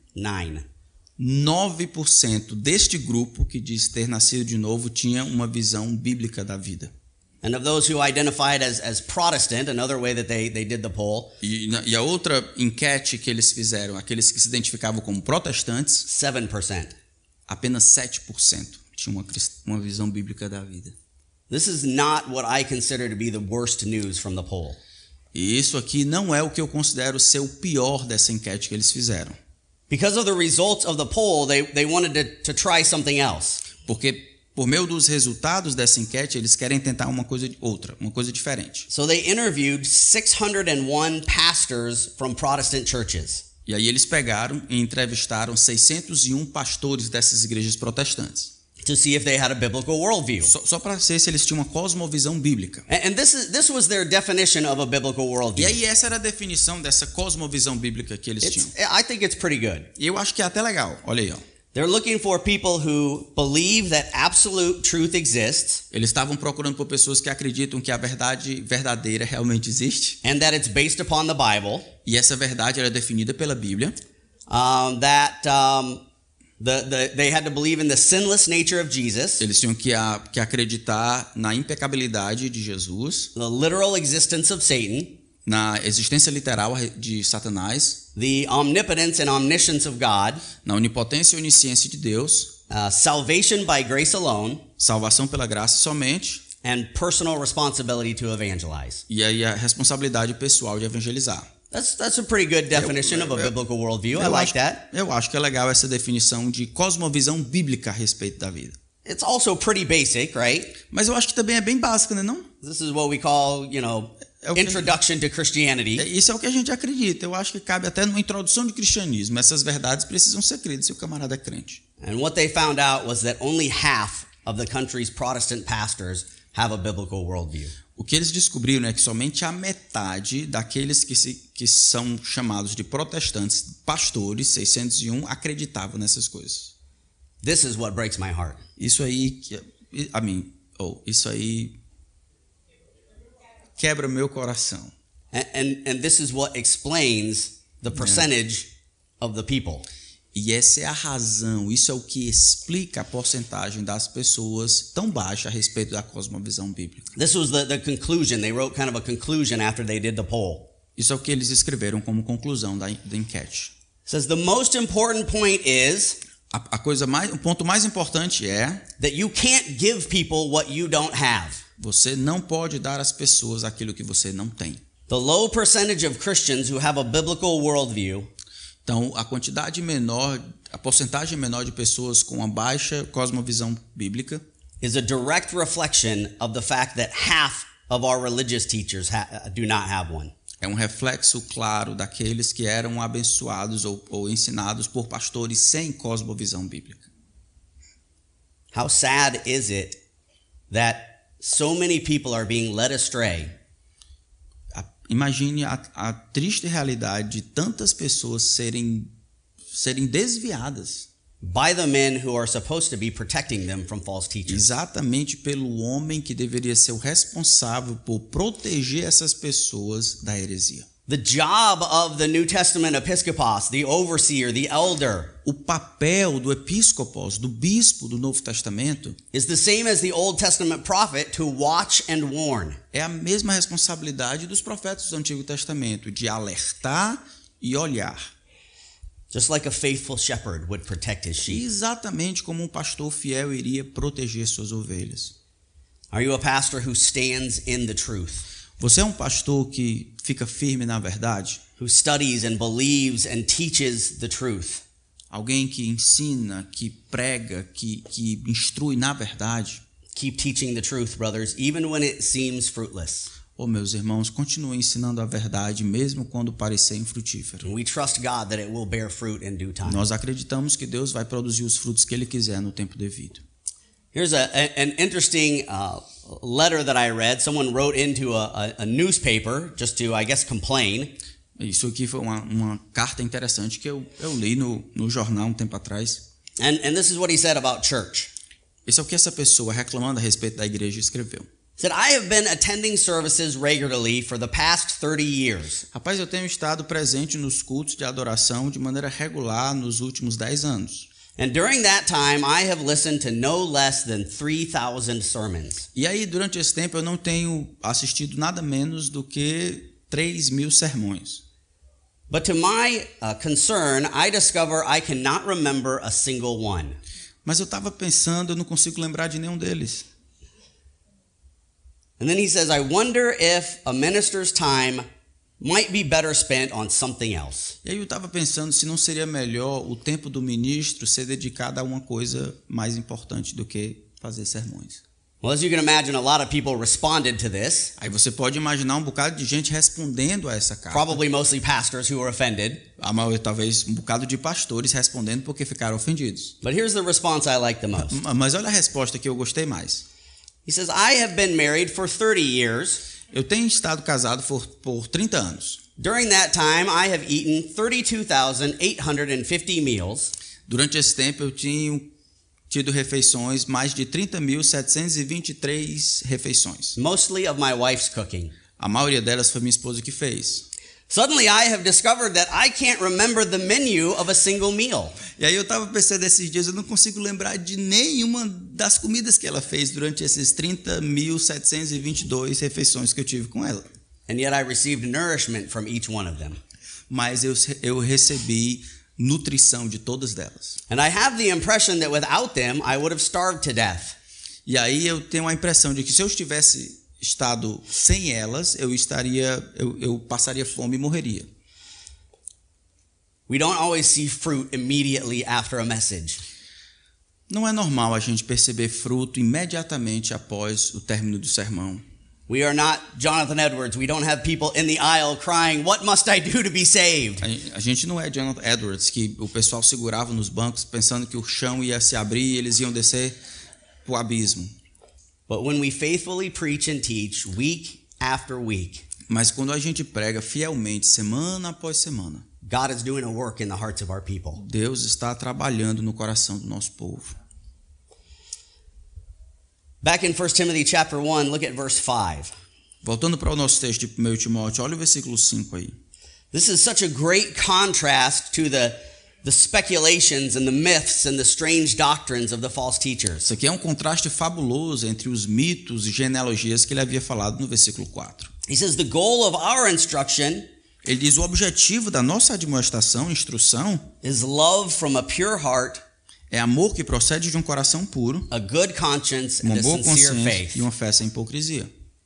9% deste grupo que diz ter nascido de novo tinha uma visão bíblica da vida. And of those who identified as Protestant, another way that they did the poll, E a outra enquete que eles fizeram, aqueles que se identificavam como protestantes, 7%. apenas 7% tinham uma visão bíblica da vida. This is not what I consider to be the worst news from the poll. E isso aqui não é o que eu considero ser o pior dessa enquete que eles fizeram. Because of the results of the poll, they wanted to try something else. Porque por meio dos resultados dessa enquete, eles querem tentar uma coisa diferente. So they interviewed 601 pastors from Protestant churches. E aí eles pegaram e entrevistaram 601 pastores dessas igrejas protestantes. To see if they had a biblical worldview. Só para ver se eles tinham uma cosmovisão bíblica. And this was their definition of a biblical worldview. E aí essa era a definição dessa cosmovisão bíblica que eles tinham. I think it's pretty good. E eu acho que é até legal. Olha aí, ó. They're looking for people who believe that absolute truth exists. Eles estavam procurando por pessoas que acreditam que a verdade verdadeira realmente existe. And that it's based upon the Bible. E essa verdade era definida pela Bíblia. They had to believe in the sinless nature of Jesus. Eles tinham que acreditar na impecabilidade de Jesus, The literal existence of Satan. na existência literal de Satanás, The omnipotence and omniscience of God. na onipotência e onisciência de Deus, Salvation by grace alone. salvação pela graça somente, And personal responsibility to evangelize. e aí a responsabilidade pessoal de evangelizar. That's a pretty good definition of a biblical worldview. I like that. Eu acho que é legal essa definição de cosmovisão bíblica a respeito da vida. It's also pretty basic, right? Mas eu acho que também é bem básica, né, não? This is what we call, introduction to Christianity. Isso é o que a gente acredita. Eu acho que cabe até numa introdução de cristianismo. Essas verdades precisam ser cridas se o camarada é crente. And what they found out was that only half of the country's Protestant pastors have a biblical worldview. O que eles descobriram é que somente a metade daqueles que são chamados de protestantes, pastores, 601, acreditavam nessas coisas. This is what breaks my heart. Isso aí, isso aí quebra meu coração. And this is what explains the percentage of the people. E essa é a razão, isso é o que explica a porcentagem das pessoas tão baixa a respeito da cosmovisão bíblica. This was the conclusion. They wrote kind of a conclusion after they did the poll. Isso é o que eles escreveram como conclusão da enquete. It says the most important point is O ponto mais importante é that you can't give people what you don't have. você não pode dar às pessoas aquilo que você não tem. The low percentage of Christians who have a biblical worldview Então, a porcentagem menor de pessoas com uma baixa cosmovisão bíblica is a direct reflection of the fact that half of our religious teachers do not have one. é um reflexo claro daqueles que eram abençoados ou ensinados por pastores sem cosmovisão bíblica. How sad is it that so many people are being led astray? Imagine a triste realidade de tantas pessoas serem desviadas. By the men who are supposed to be protecting them from false teachers. Exatamente pelo homem que deveria ser o responsável por proteger essas pessoas da heresia. The job of the New Testament episkopos, the overseer, the elder, O papel do episcopos, do bispo do Novo Testamento, is the same as the Old Testament prophet to watch and warn. é a mesma responsabilidade dos profetas do Antigo Testamento, de alertar e olhar. Just like a faithful shepherd would protect his sheep. Exatamente como um pastor fiel iria proteger suas ovelhas. Are you a pastor who stands in the truth? Você é um pastor que fica firme na verdade? Who studies and believes and teaches the truth? Alguém que ensina, que prega, que instrui na verdade? Keep teaching the truth, brothers, even when it seems fruitless. Meus irmãos, continuem ensinando a verdade mesmo quando parecer infrutífero. We trust God that it will bear fruit in due time. Nós acreditamos que Deus vai produzir os frutos que Ele quiser no tempo devido. Here's an interesting letter that I read. Someone wrote into a newspaper just to, I guess, complain. Isso aqui foi uma carta interessante que eu li no jornal um tempo atrás. And this is what he said about church. Isso é o que essa pessoa reclamando a respeito da igreja escreveu. Said, I have been attending services regularly for the past 30 years. Rapaz, eu tenho estado presente nos cultos de adoração de maneira regular nos últimos 10 anos. And during that time, I have listened to no less than 3,000 sermons. E aí, durante esse tempo, eu não tenho assistido nada menos do que 3.000 sermões. But to my concern, I discover I cannot remember a single one. Mas eu estava pensando, eu não consigo lembrar de nenhum deles. And then he says, I wonder if a minister's time might be better spent on something else. E aí eu estava pensando se não seria melhor o tempo do ministro ser dedicado a uma coisa mais importante do que fazer sermões. Well, as you can imagine, a lot of people responded to this, Aí você pode imaginar um bocado de gente respondendo a essa carta. probably mostly pastors who were offended. Talvez um bocado de pastores respondendo porque ficaram ofendidos. But here's the response I like the most. Mas olha a resposta que eu gostei mais. He says, I have been married for 30 years. Eu tenho estado casado por 30 anos. During that time, I have eaten 32,850 meals. Durante esse tempo eu tinha tido refeições, mais de 30.723 refeições. Mostly of my wife's cooking. A maioria delas foi minha esposa que fez. Suddenly, I have discovered that I can't remember the menu of a single meal. E aí eu estava pensando esses dias, eu não consigo lembrar de nenhuma das comidas que ela fez durante esses 30.722 refeições que eu tive com ela. And yet I received nourishment from each one of them. Mas eu recebi nutrição de todas delas. And I have the impression that without them, I would have starved to death. E aí eu tenho a impressão de que se eu tivesse estado sem elas, eu passaria fome e morreria. We don't always see fruit immediately after a message. Não é normal a gente perceber fruto imediatamente após o término do sermão. We are not Jonathan Edwards. We don't have people in the aisle crying, "What must I do to be saved?" A gente não é Jonathan Edwards, que o pessoal segurava nos bancos pensando que o chão ia se abrir e eles iam descer para o abismo. But when we faithfully preach and teach week after week, Mas quando a gente prega fielmente, semana após semana, God is doing a work in the hearts of our people. Deus está trabalhando no coração do nosso povo. Back in 1 Timothy chapter 1, look at verse 5. Voltando para o nosso texto de 1 Timóteo, olha o versículo 5 aí. This is such a great contrast to the speculations and the myths and the strange doctrines of the false teachers. Isso aqui é um contraste fabuloso entre os mitos e genealogias que ele havia falado no versículo 4. He says the goal of our instruction Ele diz o objetivo da nossa admoestação, instrução, is love from a pure heart, é amor que procede de um coração puro, a good conscience, and uma a boa sincere consciência faith. e uma fé sem hipocrisia.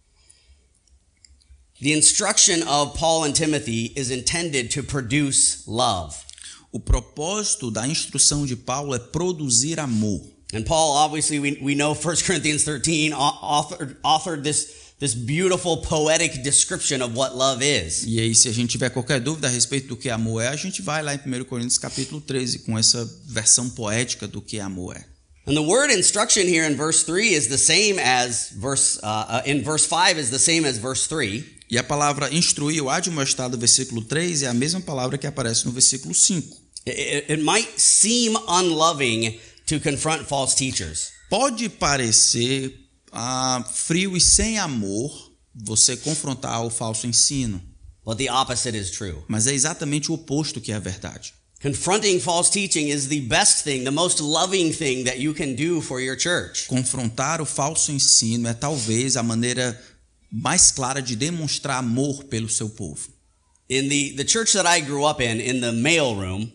The instruction of Paul and Timothy is intended to produce love. O propósito da instrução de Paulo é produzir amor. And Paul, obviously, we know 1 Corinthians 13 authored this beautiful poetic description of what love is. E aí, se a gente tiver qualquer dúvida a respeito do que amor é, a gente vai lá em 1 Coríntios capítulo 13 com essa versão poética do que amor é. And the word instruction here in verse 3 is the same as in verse 5 is the same as verse 3. E a palavra instruir ou admoestar do versículo 3 é a mesma palavra que aparece no versículo 5. It might seem unloving to confront false teachers. Pode parecer frio e sem amor você confrontar o falso ensino, But the opposite is true. mas é exatamente o oposto que é a verdade. Confronting false teaching is the best thing, the most loving thing that you can do for your church. Confrontar o falso ensino é talvez a maneira mais clara de demonstrar amor pelo seu povo. In the church that I grew up in the mailroom,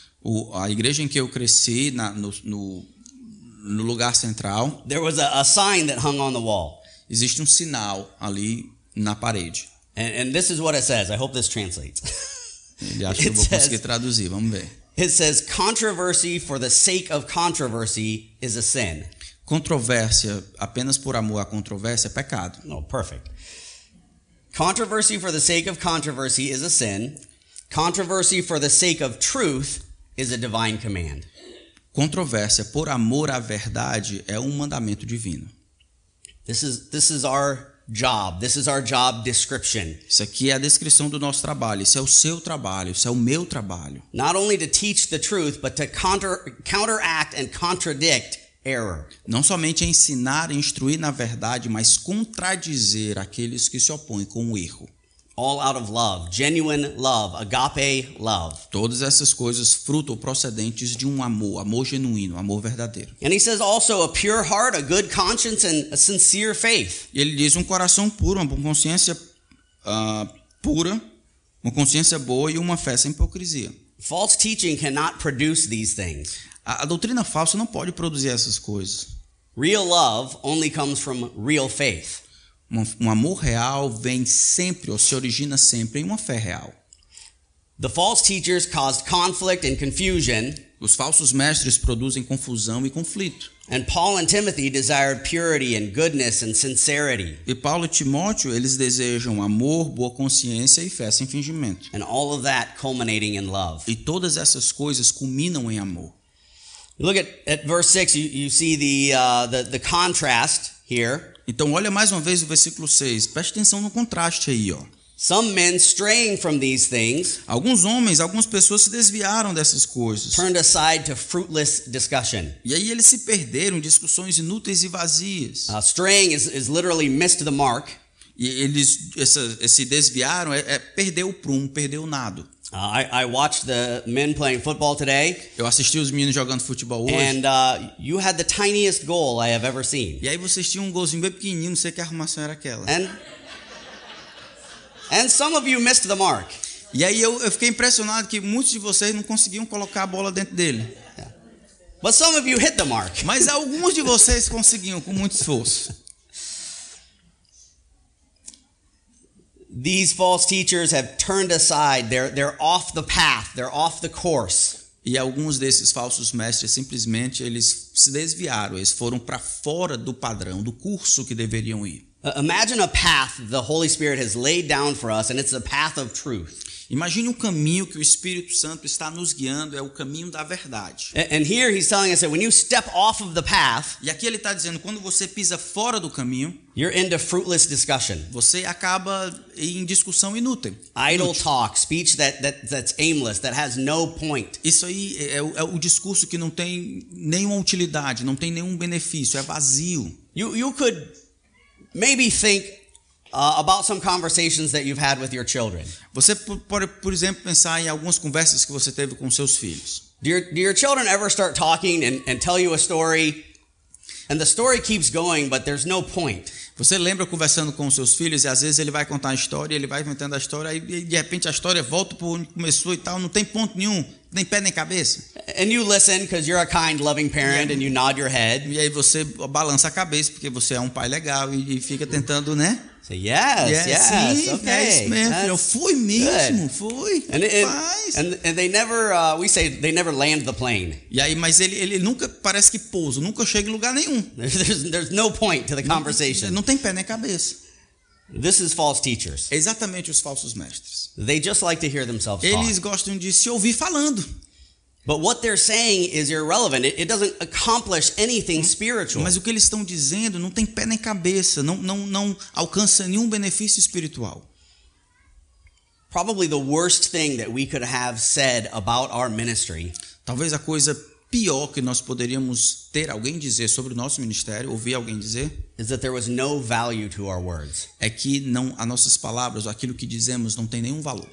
A igreja em que eu cresci, no lugar central, there was a sign that hung on the wall. existe um sinal ali na parede. And this is what it says. I hope this translates. Ele acha que eu vou conseguir traduzir, vamos ver. It says, controversy for the sake of controversy is a sin. Controvérsia apenas por amor à controvérsia é pecado. Oh, perfect. Controversy for the sake of controversy is a sin. Controversy for the sake of truth is a divine command. Controvérsia por amor à verdade é um mandamento divino. This is our job. This is our job description. Isso aqui é a descrição do nosso trabalho. Isso é o seu trabalho. Isso é o meu trabalho. Not only to teach the truth, but to counteract and contradict error. Não somente ensinar e instruir na verdade, mas contradizer aqueles que se opõem com o erro. All out of love, genuine love, agape love. Todas essas coisas fruto ou procedentes de um amor genuíno, amor verdadeiro. And he says also a pure heart, a good conscience, and a sincere faith. E ele diz um coração puro, uma consciência pura, uma consciência boa e uma fé sem hipocrisia. False teaching cannot produce these things. A doutrina falsa não pode produzir essas coisas. Real love only comes from real faith. Um amor real vem sempre, ou se origina sempre, em uma fé real. The false teachers caused conflict and confusion, Os falsos mestres produzem confusão e conflito. and Paul and Timothy desired purity and goodness and sincerity. E Paulo e Timóteo, eles desejam amor, boa consciência e fé sem fingimento. And all of that culminating in love. E todas essas coisas culminam em amor. Look at verse 6, you see the contrast here. Então olha mais uma vez o versículo 6. Preste atenção no contraste aí, ó. Some men straying from these things Alguns homens, algumas pessoas se desviaram dessas coisas. turned aside to fruitless discussion. E aí eles se perderam em discussões inúteis e vazias. Straying is literally missed the mark. E eles se desviaram, perdeu o prumo, perdeu o nado. I watched the men playing football today, Eu assisti os meninos jogando futebol hoje. and you had the tiniest goal I have ever seen. E aí vocês tinham um golzinho bem pequenininho, não sei que arrumação era aquela. And some of you missed the mark. E aí eu fiquei impressionado que muitos de vocês não conseguiam colocar a bola dentro dele. But some of you hit the mark. Mas alguns de vocês conseguiam com muito esforço. These false teachers have turned aside. They're off the path. They're off the course. E alguns desses falsos mestres simplesmente eles se desviaram, eles foram para fora do padrão, do curso que deveriam ir. Imagine a path the Holy Spirit has laid down for us, and it's the path of truth. Imagine um caminho que o Espírito Santo está nos guiando, é o caminho da verdade. And here he's telling us that when you step off of the path, E aqui ele está dizendo, quando você pisa fora do caminho, you're into fruitless discussion. você acaba em discussão inútil. Idle talk, speech that's aimless, that has no point. Isso aí é o discurso que não tem nenhuma utilidade, não tem nenhum benefício, é vazio. You could maybe think about some conversations that you've had with your children. Você pode, por exemplo, pensar em algumas conversas que você teve com seus filhos. Do your children ever start talking and tell you a story, and the story keeps going, but there's no point? Você lembra conversando com os seus filhos e às vezes ele vai contar a história, ele vai inventando a história e de repente a história volta para onde começou e tal, não tem ponto nenhum, nem pé nem cabeça. And you listen because you're a kind, loving parent, and you nod your head. E aí você balança a cabeça porque você é um pai legal e fica tentando, né? Say yes, Sim, okay. é isso mesmo. Eu fui mesmo, good. fui. And they never, we say they never land the plane. E aí, mas ele nunca parece que pousa, nunca chega em lugar nenhum. There's no point to the conversation. Não tem pé nem cabeça. This is false teachers. É exatamente os falsos mestres. They just like to hear themselves Eles talk. gostam de se ouvir falando. But what they're saying is irrelevant. It doesn't accomplish anything spiritual. Mas o que eles estão dizendo não tem pé nem cabeça, não alcança nenhum benefício espiritual. Probably the worst thing that we could have said about our ministry Talvez a coisa pior que nós poderíamos ter alguém dizer sobre o nosso ministério, ouvir alguém dizer, is that there was no value to our words. é que as nossas palavras, aquilo que dizemos, não tem nenhum valor.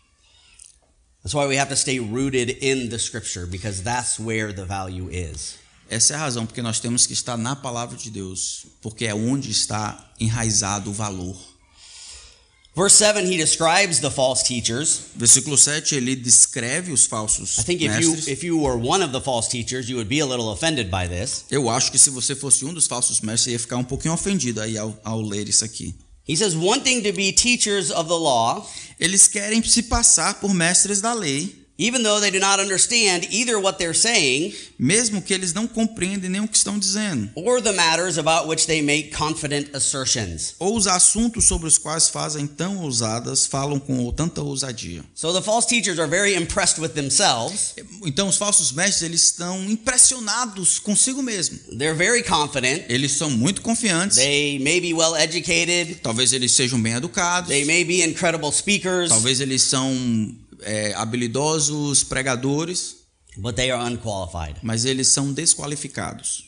That's why we have to stay rooted in the scripture, because that's where the value is. Essa é a razão porque nós temos que estar na palavra de Deus, porque é onde está enraizado o valor. Verse 7, he describes the false teachers. Versículo 7, ele descreve os falsos I think mestres. if you were one of the false teachers, you would be a little offended by this. Eu acho que se você fosse um dos falsos mestres, você ia ficar um pouquinho ofendido aí ao ler isso aqui. He says, wanting to be teachers of the law, Eles querem se passar por mestres da lei, even though they do not understand either what they're saying mesmo que eles não compreendem nem o que estão dizendo, or the matters about which they make confident assertions. ou os assuntos sobre os quais fazem tão ousadas, falam com tanta ousadia. So the false teachers are very impressed with themselves. Então os falsos mestres, eles estão impressionados consigo mesmo. They're very confident. Eles são muito confiantes. They may be well educated. Talvez eles sejam bem educados. They may be incredible speakers, Talvez eles são habilidosos pregadores, but they are unqualified. mas eles são desqualificados.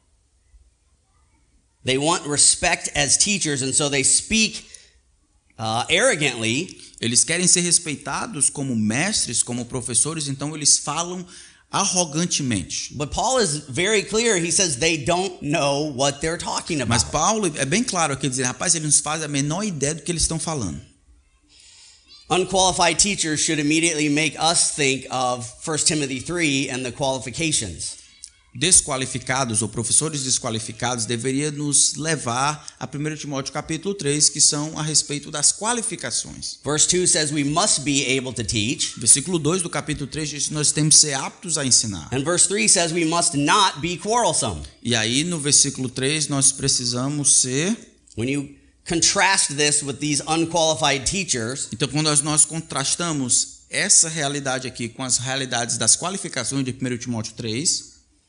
They want respect as teachers, and so they speak arrogantly. Eles querem ser respeitados como mestres, como professores, então eles falam arrogantemente. But Paul is very clear. He says they don't know what they're talking Mas about. Paulo é bem claro aqui, dizer, rapaz, eles não fazem a menor ideia do que eles estão falando. Unqualified teachers should immediately make us think of 1 Timothy 3 and the qualifications. desqualificados ou professores desqualificados deveria nos levar a 1 Timóteo capítulo 3, que são a respeito das qualificações. Verse 2 says we must be able to teach. Versículo 2 do capítulo 3 diz que nós temos que ser aptos a ensinar. And verse 3 says we must not be quarrelsome. E aí no versículo 3 nós precisamos ser... When you contrast this with these unqualified teachers, Então quando nós contrastamos essa realidade aqui com as realidades das qualificações de 1 Timóteo 3...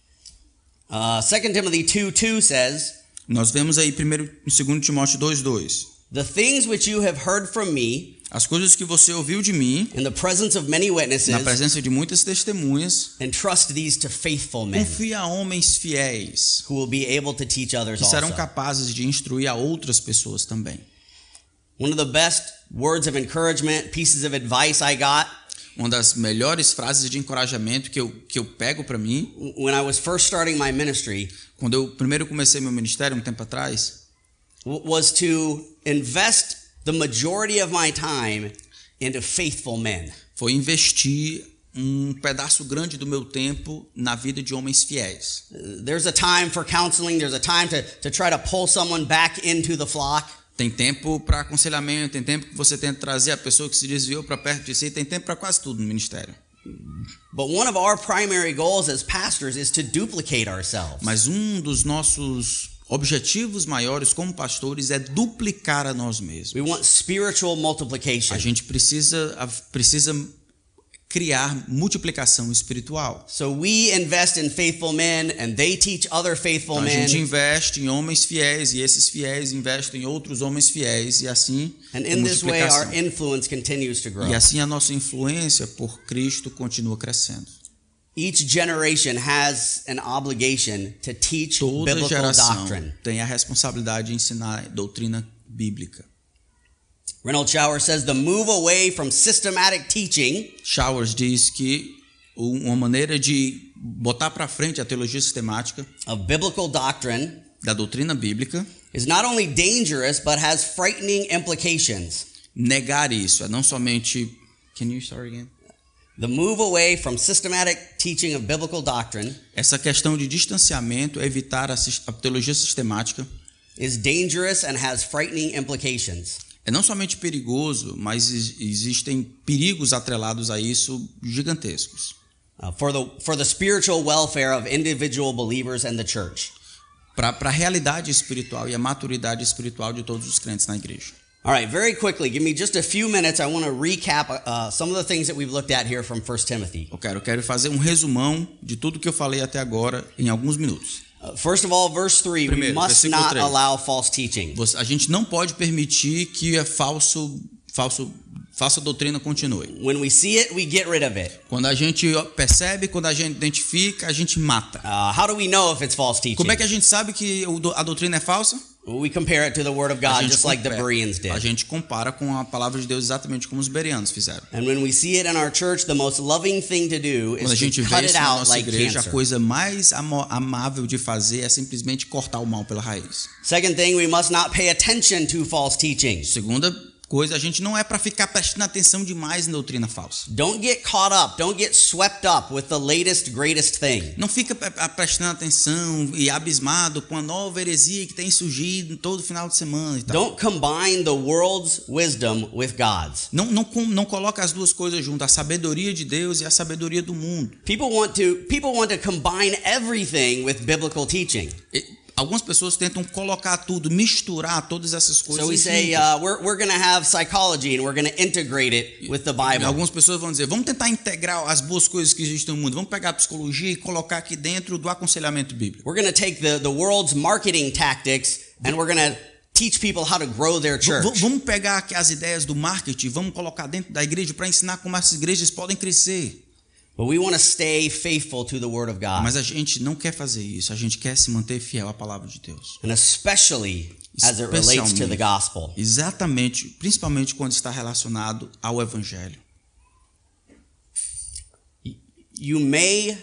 2 Timothy 2:2 says, Nós vemos aí 2 Timóteo 2:2. the things which you have heard from me As coisas que você ouviu de mim, in the presence of many witnesses, na presença de muitas testemunhas, entrust these to faithful men confia a homens fiéis, who will be able to teach others que serão also. capazes de instruir a outras pessoas também. One of the best words of encouragement, pieces of advice I got Uma das melhores frases de encorajamento que eu pego para mim, when I was first starting my ministry quando eu primeiro comecei meu ministério um tempo atrás, was to invest the majority of my time into faithful men. foi investir um pedaço grande do meu tempo na vida de homens fiéis. There's a time for counseling, there's a time to try to pull someone back into the flock. Tem tempo para aconselhamento, tem tempo que você tenta trazer a pessoa que se desviou para perto de si, tem tempo para quase tudo no ministério. But one of our primary goals as pastors is to duplicate ourselves. Mas um dos nossos objetivos maiores como pastores é duplicar a nós mesmos. We want spiritual multiplication. A gente precisa criar multiplicação espiritual. So we invest in faithful men and they teach other faithful A men. gente investe em homens fiéis e esses fiéis investem em outros homens fiéis e assim And tem in this way our multiplicação. influence continues to grow. E assim a nossa influência por Cristo continua crescendo. Each generation has an obligation to teach Toda biblical geração doctrine. tem a responsabilidade de ensinar doutrina bíblica. Reynold Shower says the move away from systematic teaching Showers diz que uma maneira de botar para frente a teologia sistemática of biblical doctrine da doutrina bíblica, is not only dangerous but has frightening implications. negar isso é não somente... Can you start again? The move away from systematic teaching of biblical doctrine Essa questão de distanciamento, evitar a teologia sistemática, is dangerous and has frightening implications. é não somente perigoso, mas existem perigos atrelados a isso gigantescos. For the spiritual welfare of individual believers and the church. Para a realidade espiritual e a maturidade espiritual de todos os crentes na igreja. All right, very quickly, give me just a few minutes. I want to recap some of the things that we've looked at here from 1 Timothy. Eu quero fazer um resumão de tudo que eu falei até agora em alguns minutos. First of all, verse 3, we Primeiro, must versículo not 3. allow false teaching. A gente não pode permitir que a falsa doutrina continue. When we see it, we get rid of it. Quando a gente percebe, quando a gente identifica, a gente mata. How do we know if it's false teaching? Como é que a gente sabe que a doutrina é falsa? We compare it to the Word of God, just like the Bereans A did. gente compara com a palavra de Deus exatamente como os bereanos fizeram. And when we see it in our church, the most loving thing to do Quando a is gente to vê cut isso it na out nossa like igreja, a cancer. coisa mais amável de fazer é simplesmente cortar o mal pela raiz. Second thing, we must not pay attention to false teaching. Segunda coisa, a gente não é para ficar prestando atenção demais em doutrina falsa. Don't get caught up. Don't get swept up with the latest, greatest thing. Não fica prestando atenção e abismado com a nova heresia que tem surgido todo final de semana e tal. Don't combine the world's wisdom with God's. Não coloca as duas coisas juntas, a sabedoria de Deus e a sabedoria do mundo. People want to combine everything with biblical teaching. Algumas pessoas tentam colocar tudo, misturar todas essas coisas. So we say we're going to have psychology and we're going to integrate it with the Bible. Algumas pessoas vão dizer, vamos tentar integrar as boas coisas que existem no mundo. Vamos pegar a psicologia e colocar aqui dentro do aconselhamento bíblico. We're going to take the world's marketing tactics and we're going to teach people how to grow their church. Vamos pegar aqui as ideias do marketing, vamos colocar dentro da igreja para ensinar como essas igrejas podem crescer. But we want to stay faithful to the Word of God. Mas a gente não quer fazer isso. A gente quer se manter fiel à palavra de Deus. And especially as it relates to the gospel. Exatamente, principalmente quando está relacionado ao evangelho. You may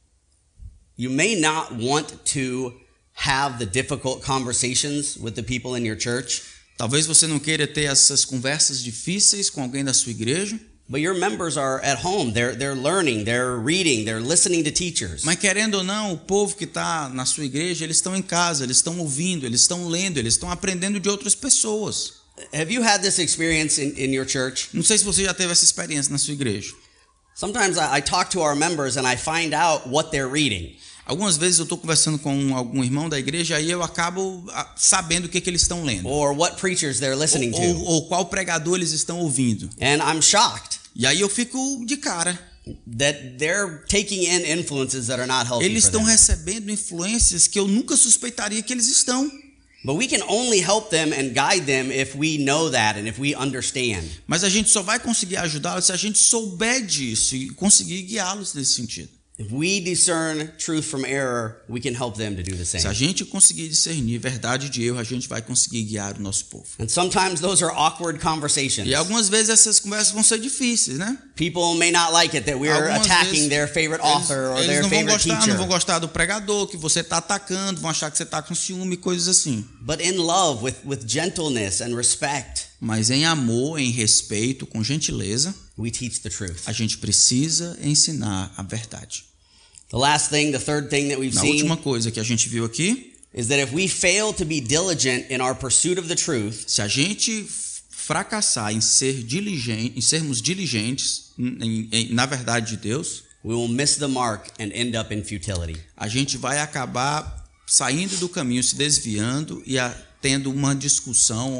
not want to have the difficult conversations with the people in your church. Talvez você não queira ter essas conversas difíceis com alguém da sua igreja. But your members are at home. They're learning, they're reading, they're listening to teachers. Mas querendo ou não, o povo que está na sua igreja, eles estão em casa, eles estão ouvindo, eles estão lendo, eles estão aprendendo de outras pessoas. Have you had this experience in your church? Não sei se você já teve essa experiência na sua igreja. Sometimes I talk to our members and I find out what they're reading. Algumas vezes eu estou conversando com algum irmão da igreja e eu acabo sabendo o que eles estão lendo. Or what preachers they're listening to. Ou qual pregador eles estão ouvindo. And I'm shocked. E aí eu fico de cara. That they're taking in influences that are not healthy Eles for estão them. recebendo influências que eu nunca suspeitaria que eles estão. But we can only help them and guide them if we know that and if we understand. Mas a gente só vai conseguir ajudá-los se a gente souber disso e conseguir guiá-los nesse sentido. If we discern truth from error, we can help them to do the Se same. a gente conseguir discernir verdade de erro, a gente vai conseguir guiar o nosso povo. And sometimes those are awkward conversations. E algumas vezes essas conversas vão ser difíceis, né? People may not like it that we're Algumas attacking vezes their favorite author or eles their não vão favorite gostar, não vão teacher. gostar do pregador que você está atacando, vão achar que você está com ciúme, coisas assim. But in love, with gentleness and respect, Mas em amor, em respeito, com gentileza, we teach the truth. a gente precisa ensinar a verdade. The third thing that we've Na seen última coisa que a gente viu aqui, is that if we fail to be diligent in our pursuit of the truth, se a gente fracassar em sermos diligentes na verdade de Deus, we will miss the mark and end up in futility. a gente vai acabar saindo do caminho, se desviando e tendo uma discussão,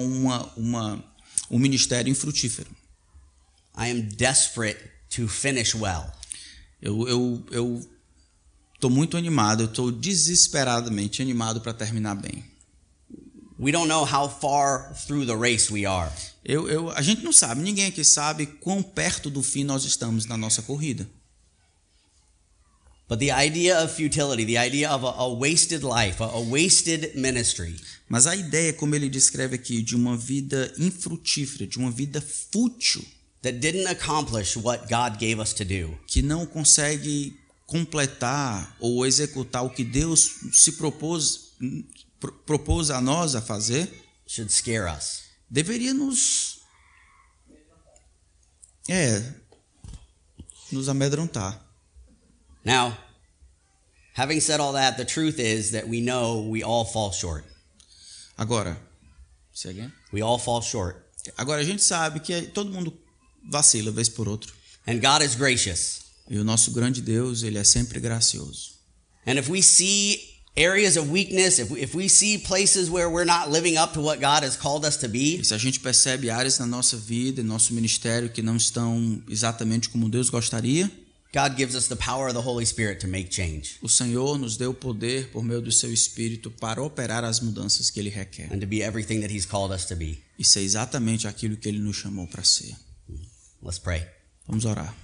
um ministério infrutífero. I am desperate to finish well. Eu estou muito animado, eu estou desesperadamente animado para terminar bem. We don't know how far through the race we are. A gente não sabe, ninguém aqui sabe quão perto do fim nós estamos na nossa corrida. But the idea of futility, the idea of a wasted life, a wasted ministry, Mas a ideia, como ele descreve aqui, de uma vida infrutífera, de uma vida fútil, that didn't accomplish what God gave us to do, que não consegue completar ou executar o que Deus se propôs a nós a fazer, should scare us. deveria nos amedrontar. Now, having said all that, the truth is that we know we all fall short. Agora, segue. We all fall short. Agora a gente sabe que todo mundo vacila vez por outra. And God is gracious. E o nosso grande Deus, ele é sempre gracioso. And if we see areas of weakness, if we see places where we're not living up to what God has called us to be, E se a gente percebe áreas na nossa vida, em nosso ministério que não estão exatamente como Deus gostaria, God gives us the power of the Holy Spirit to make change o Senhor nos deu o poder por meio do seu Espírito para operar as mudanças que ele requer. and to be everything that He's called us to be. E ser exatamente aquilo que ele nos chamou para ser. Let's pray. Vamos orar.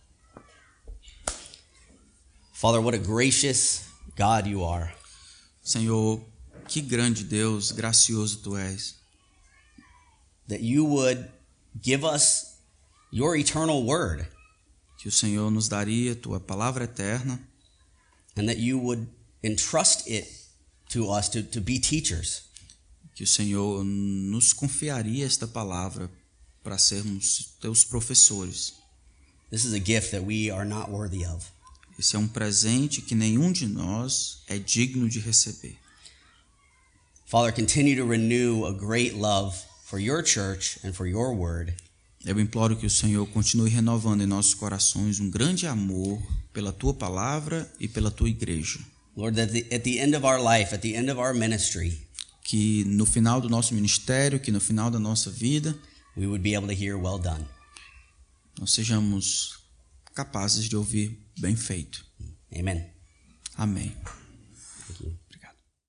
Father, what a gracious God you are. Senhor, que grande Deus, gracioso tu és. That you would give us your eternal word, Que o Senhor nos daria tua palavra eterna and that you would entrust it to us to be teachers. que o Senhor nos confiaria esta palavra para sermos teus professores. This is a gift that we are not worthy of. Esse é um presente que nenhum de nós é digno de receber. Father, continue to renew a great love for your church and for your word. Eu imploro que o Senhor continue renovando em nossos corações um grande amor pela tua palavra e pela tua igreja. Lord, that at the end of our life, at the end of our ministry, Que no final do nosso ministério, que no final da nossa vida, we would be able to hear, well done. nós sejamos capazes de ouvir bem feito. Amen. Amém.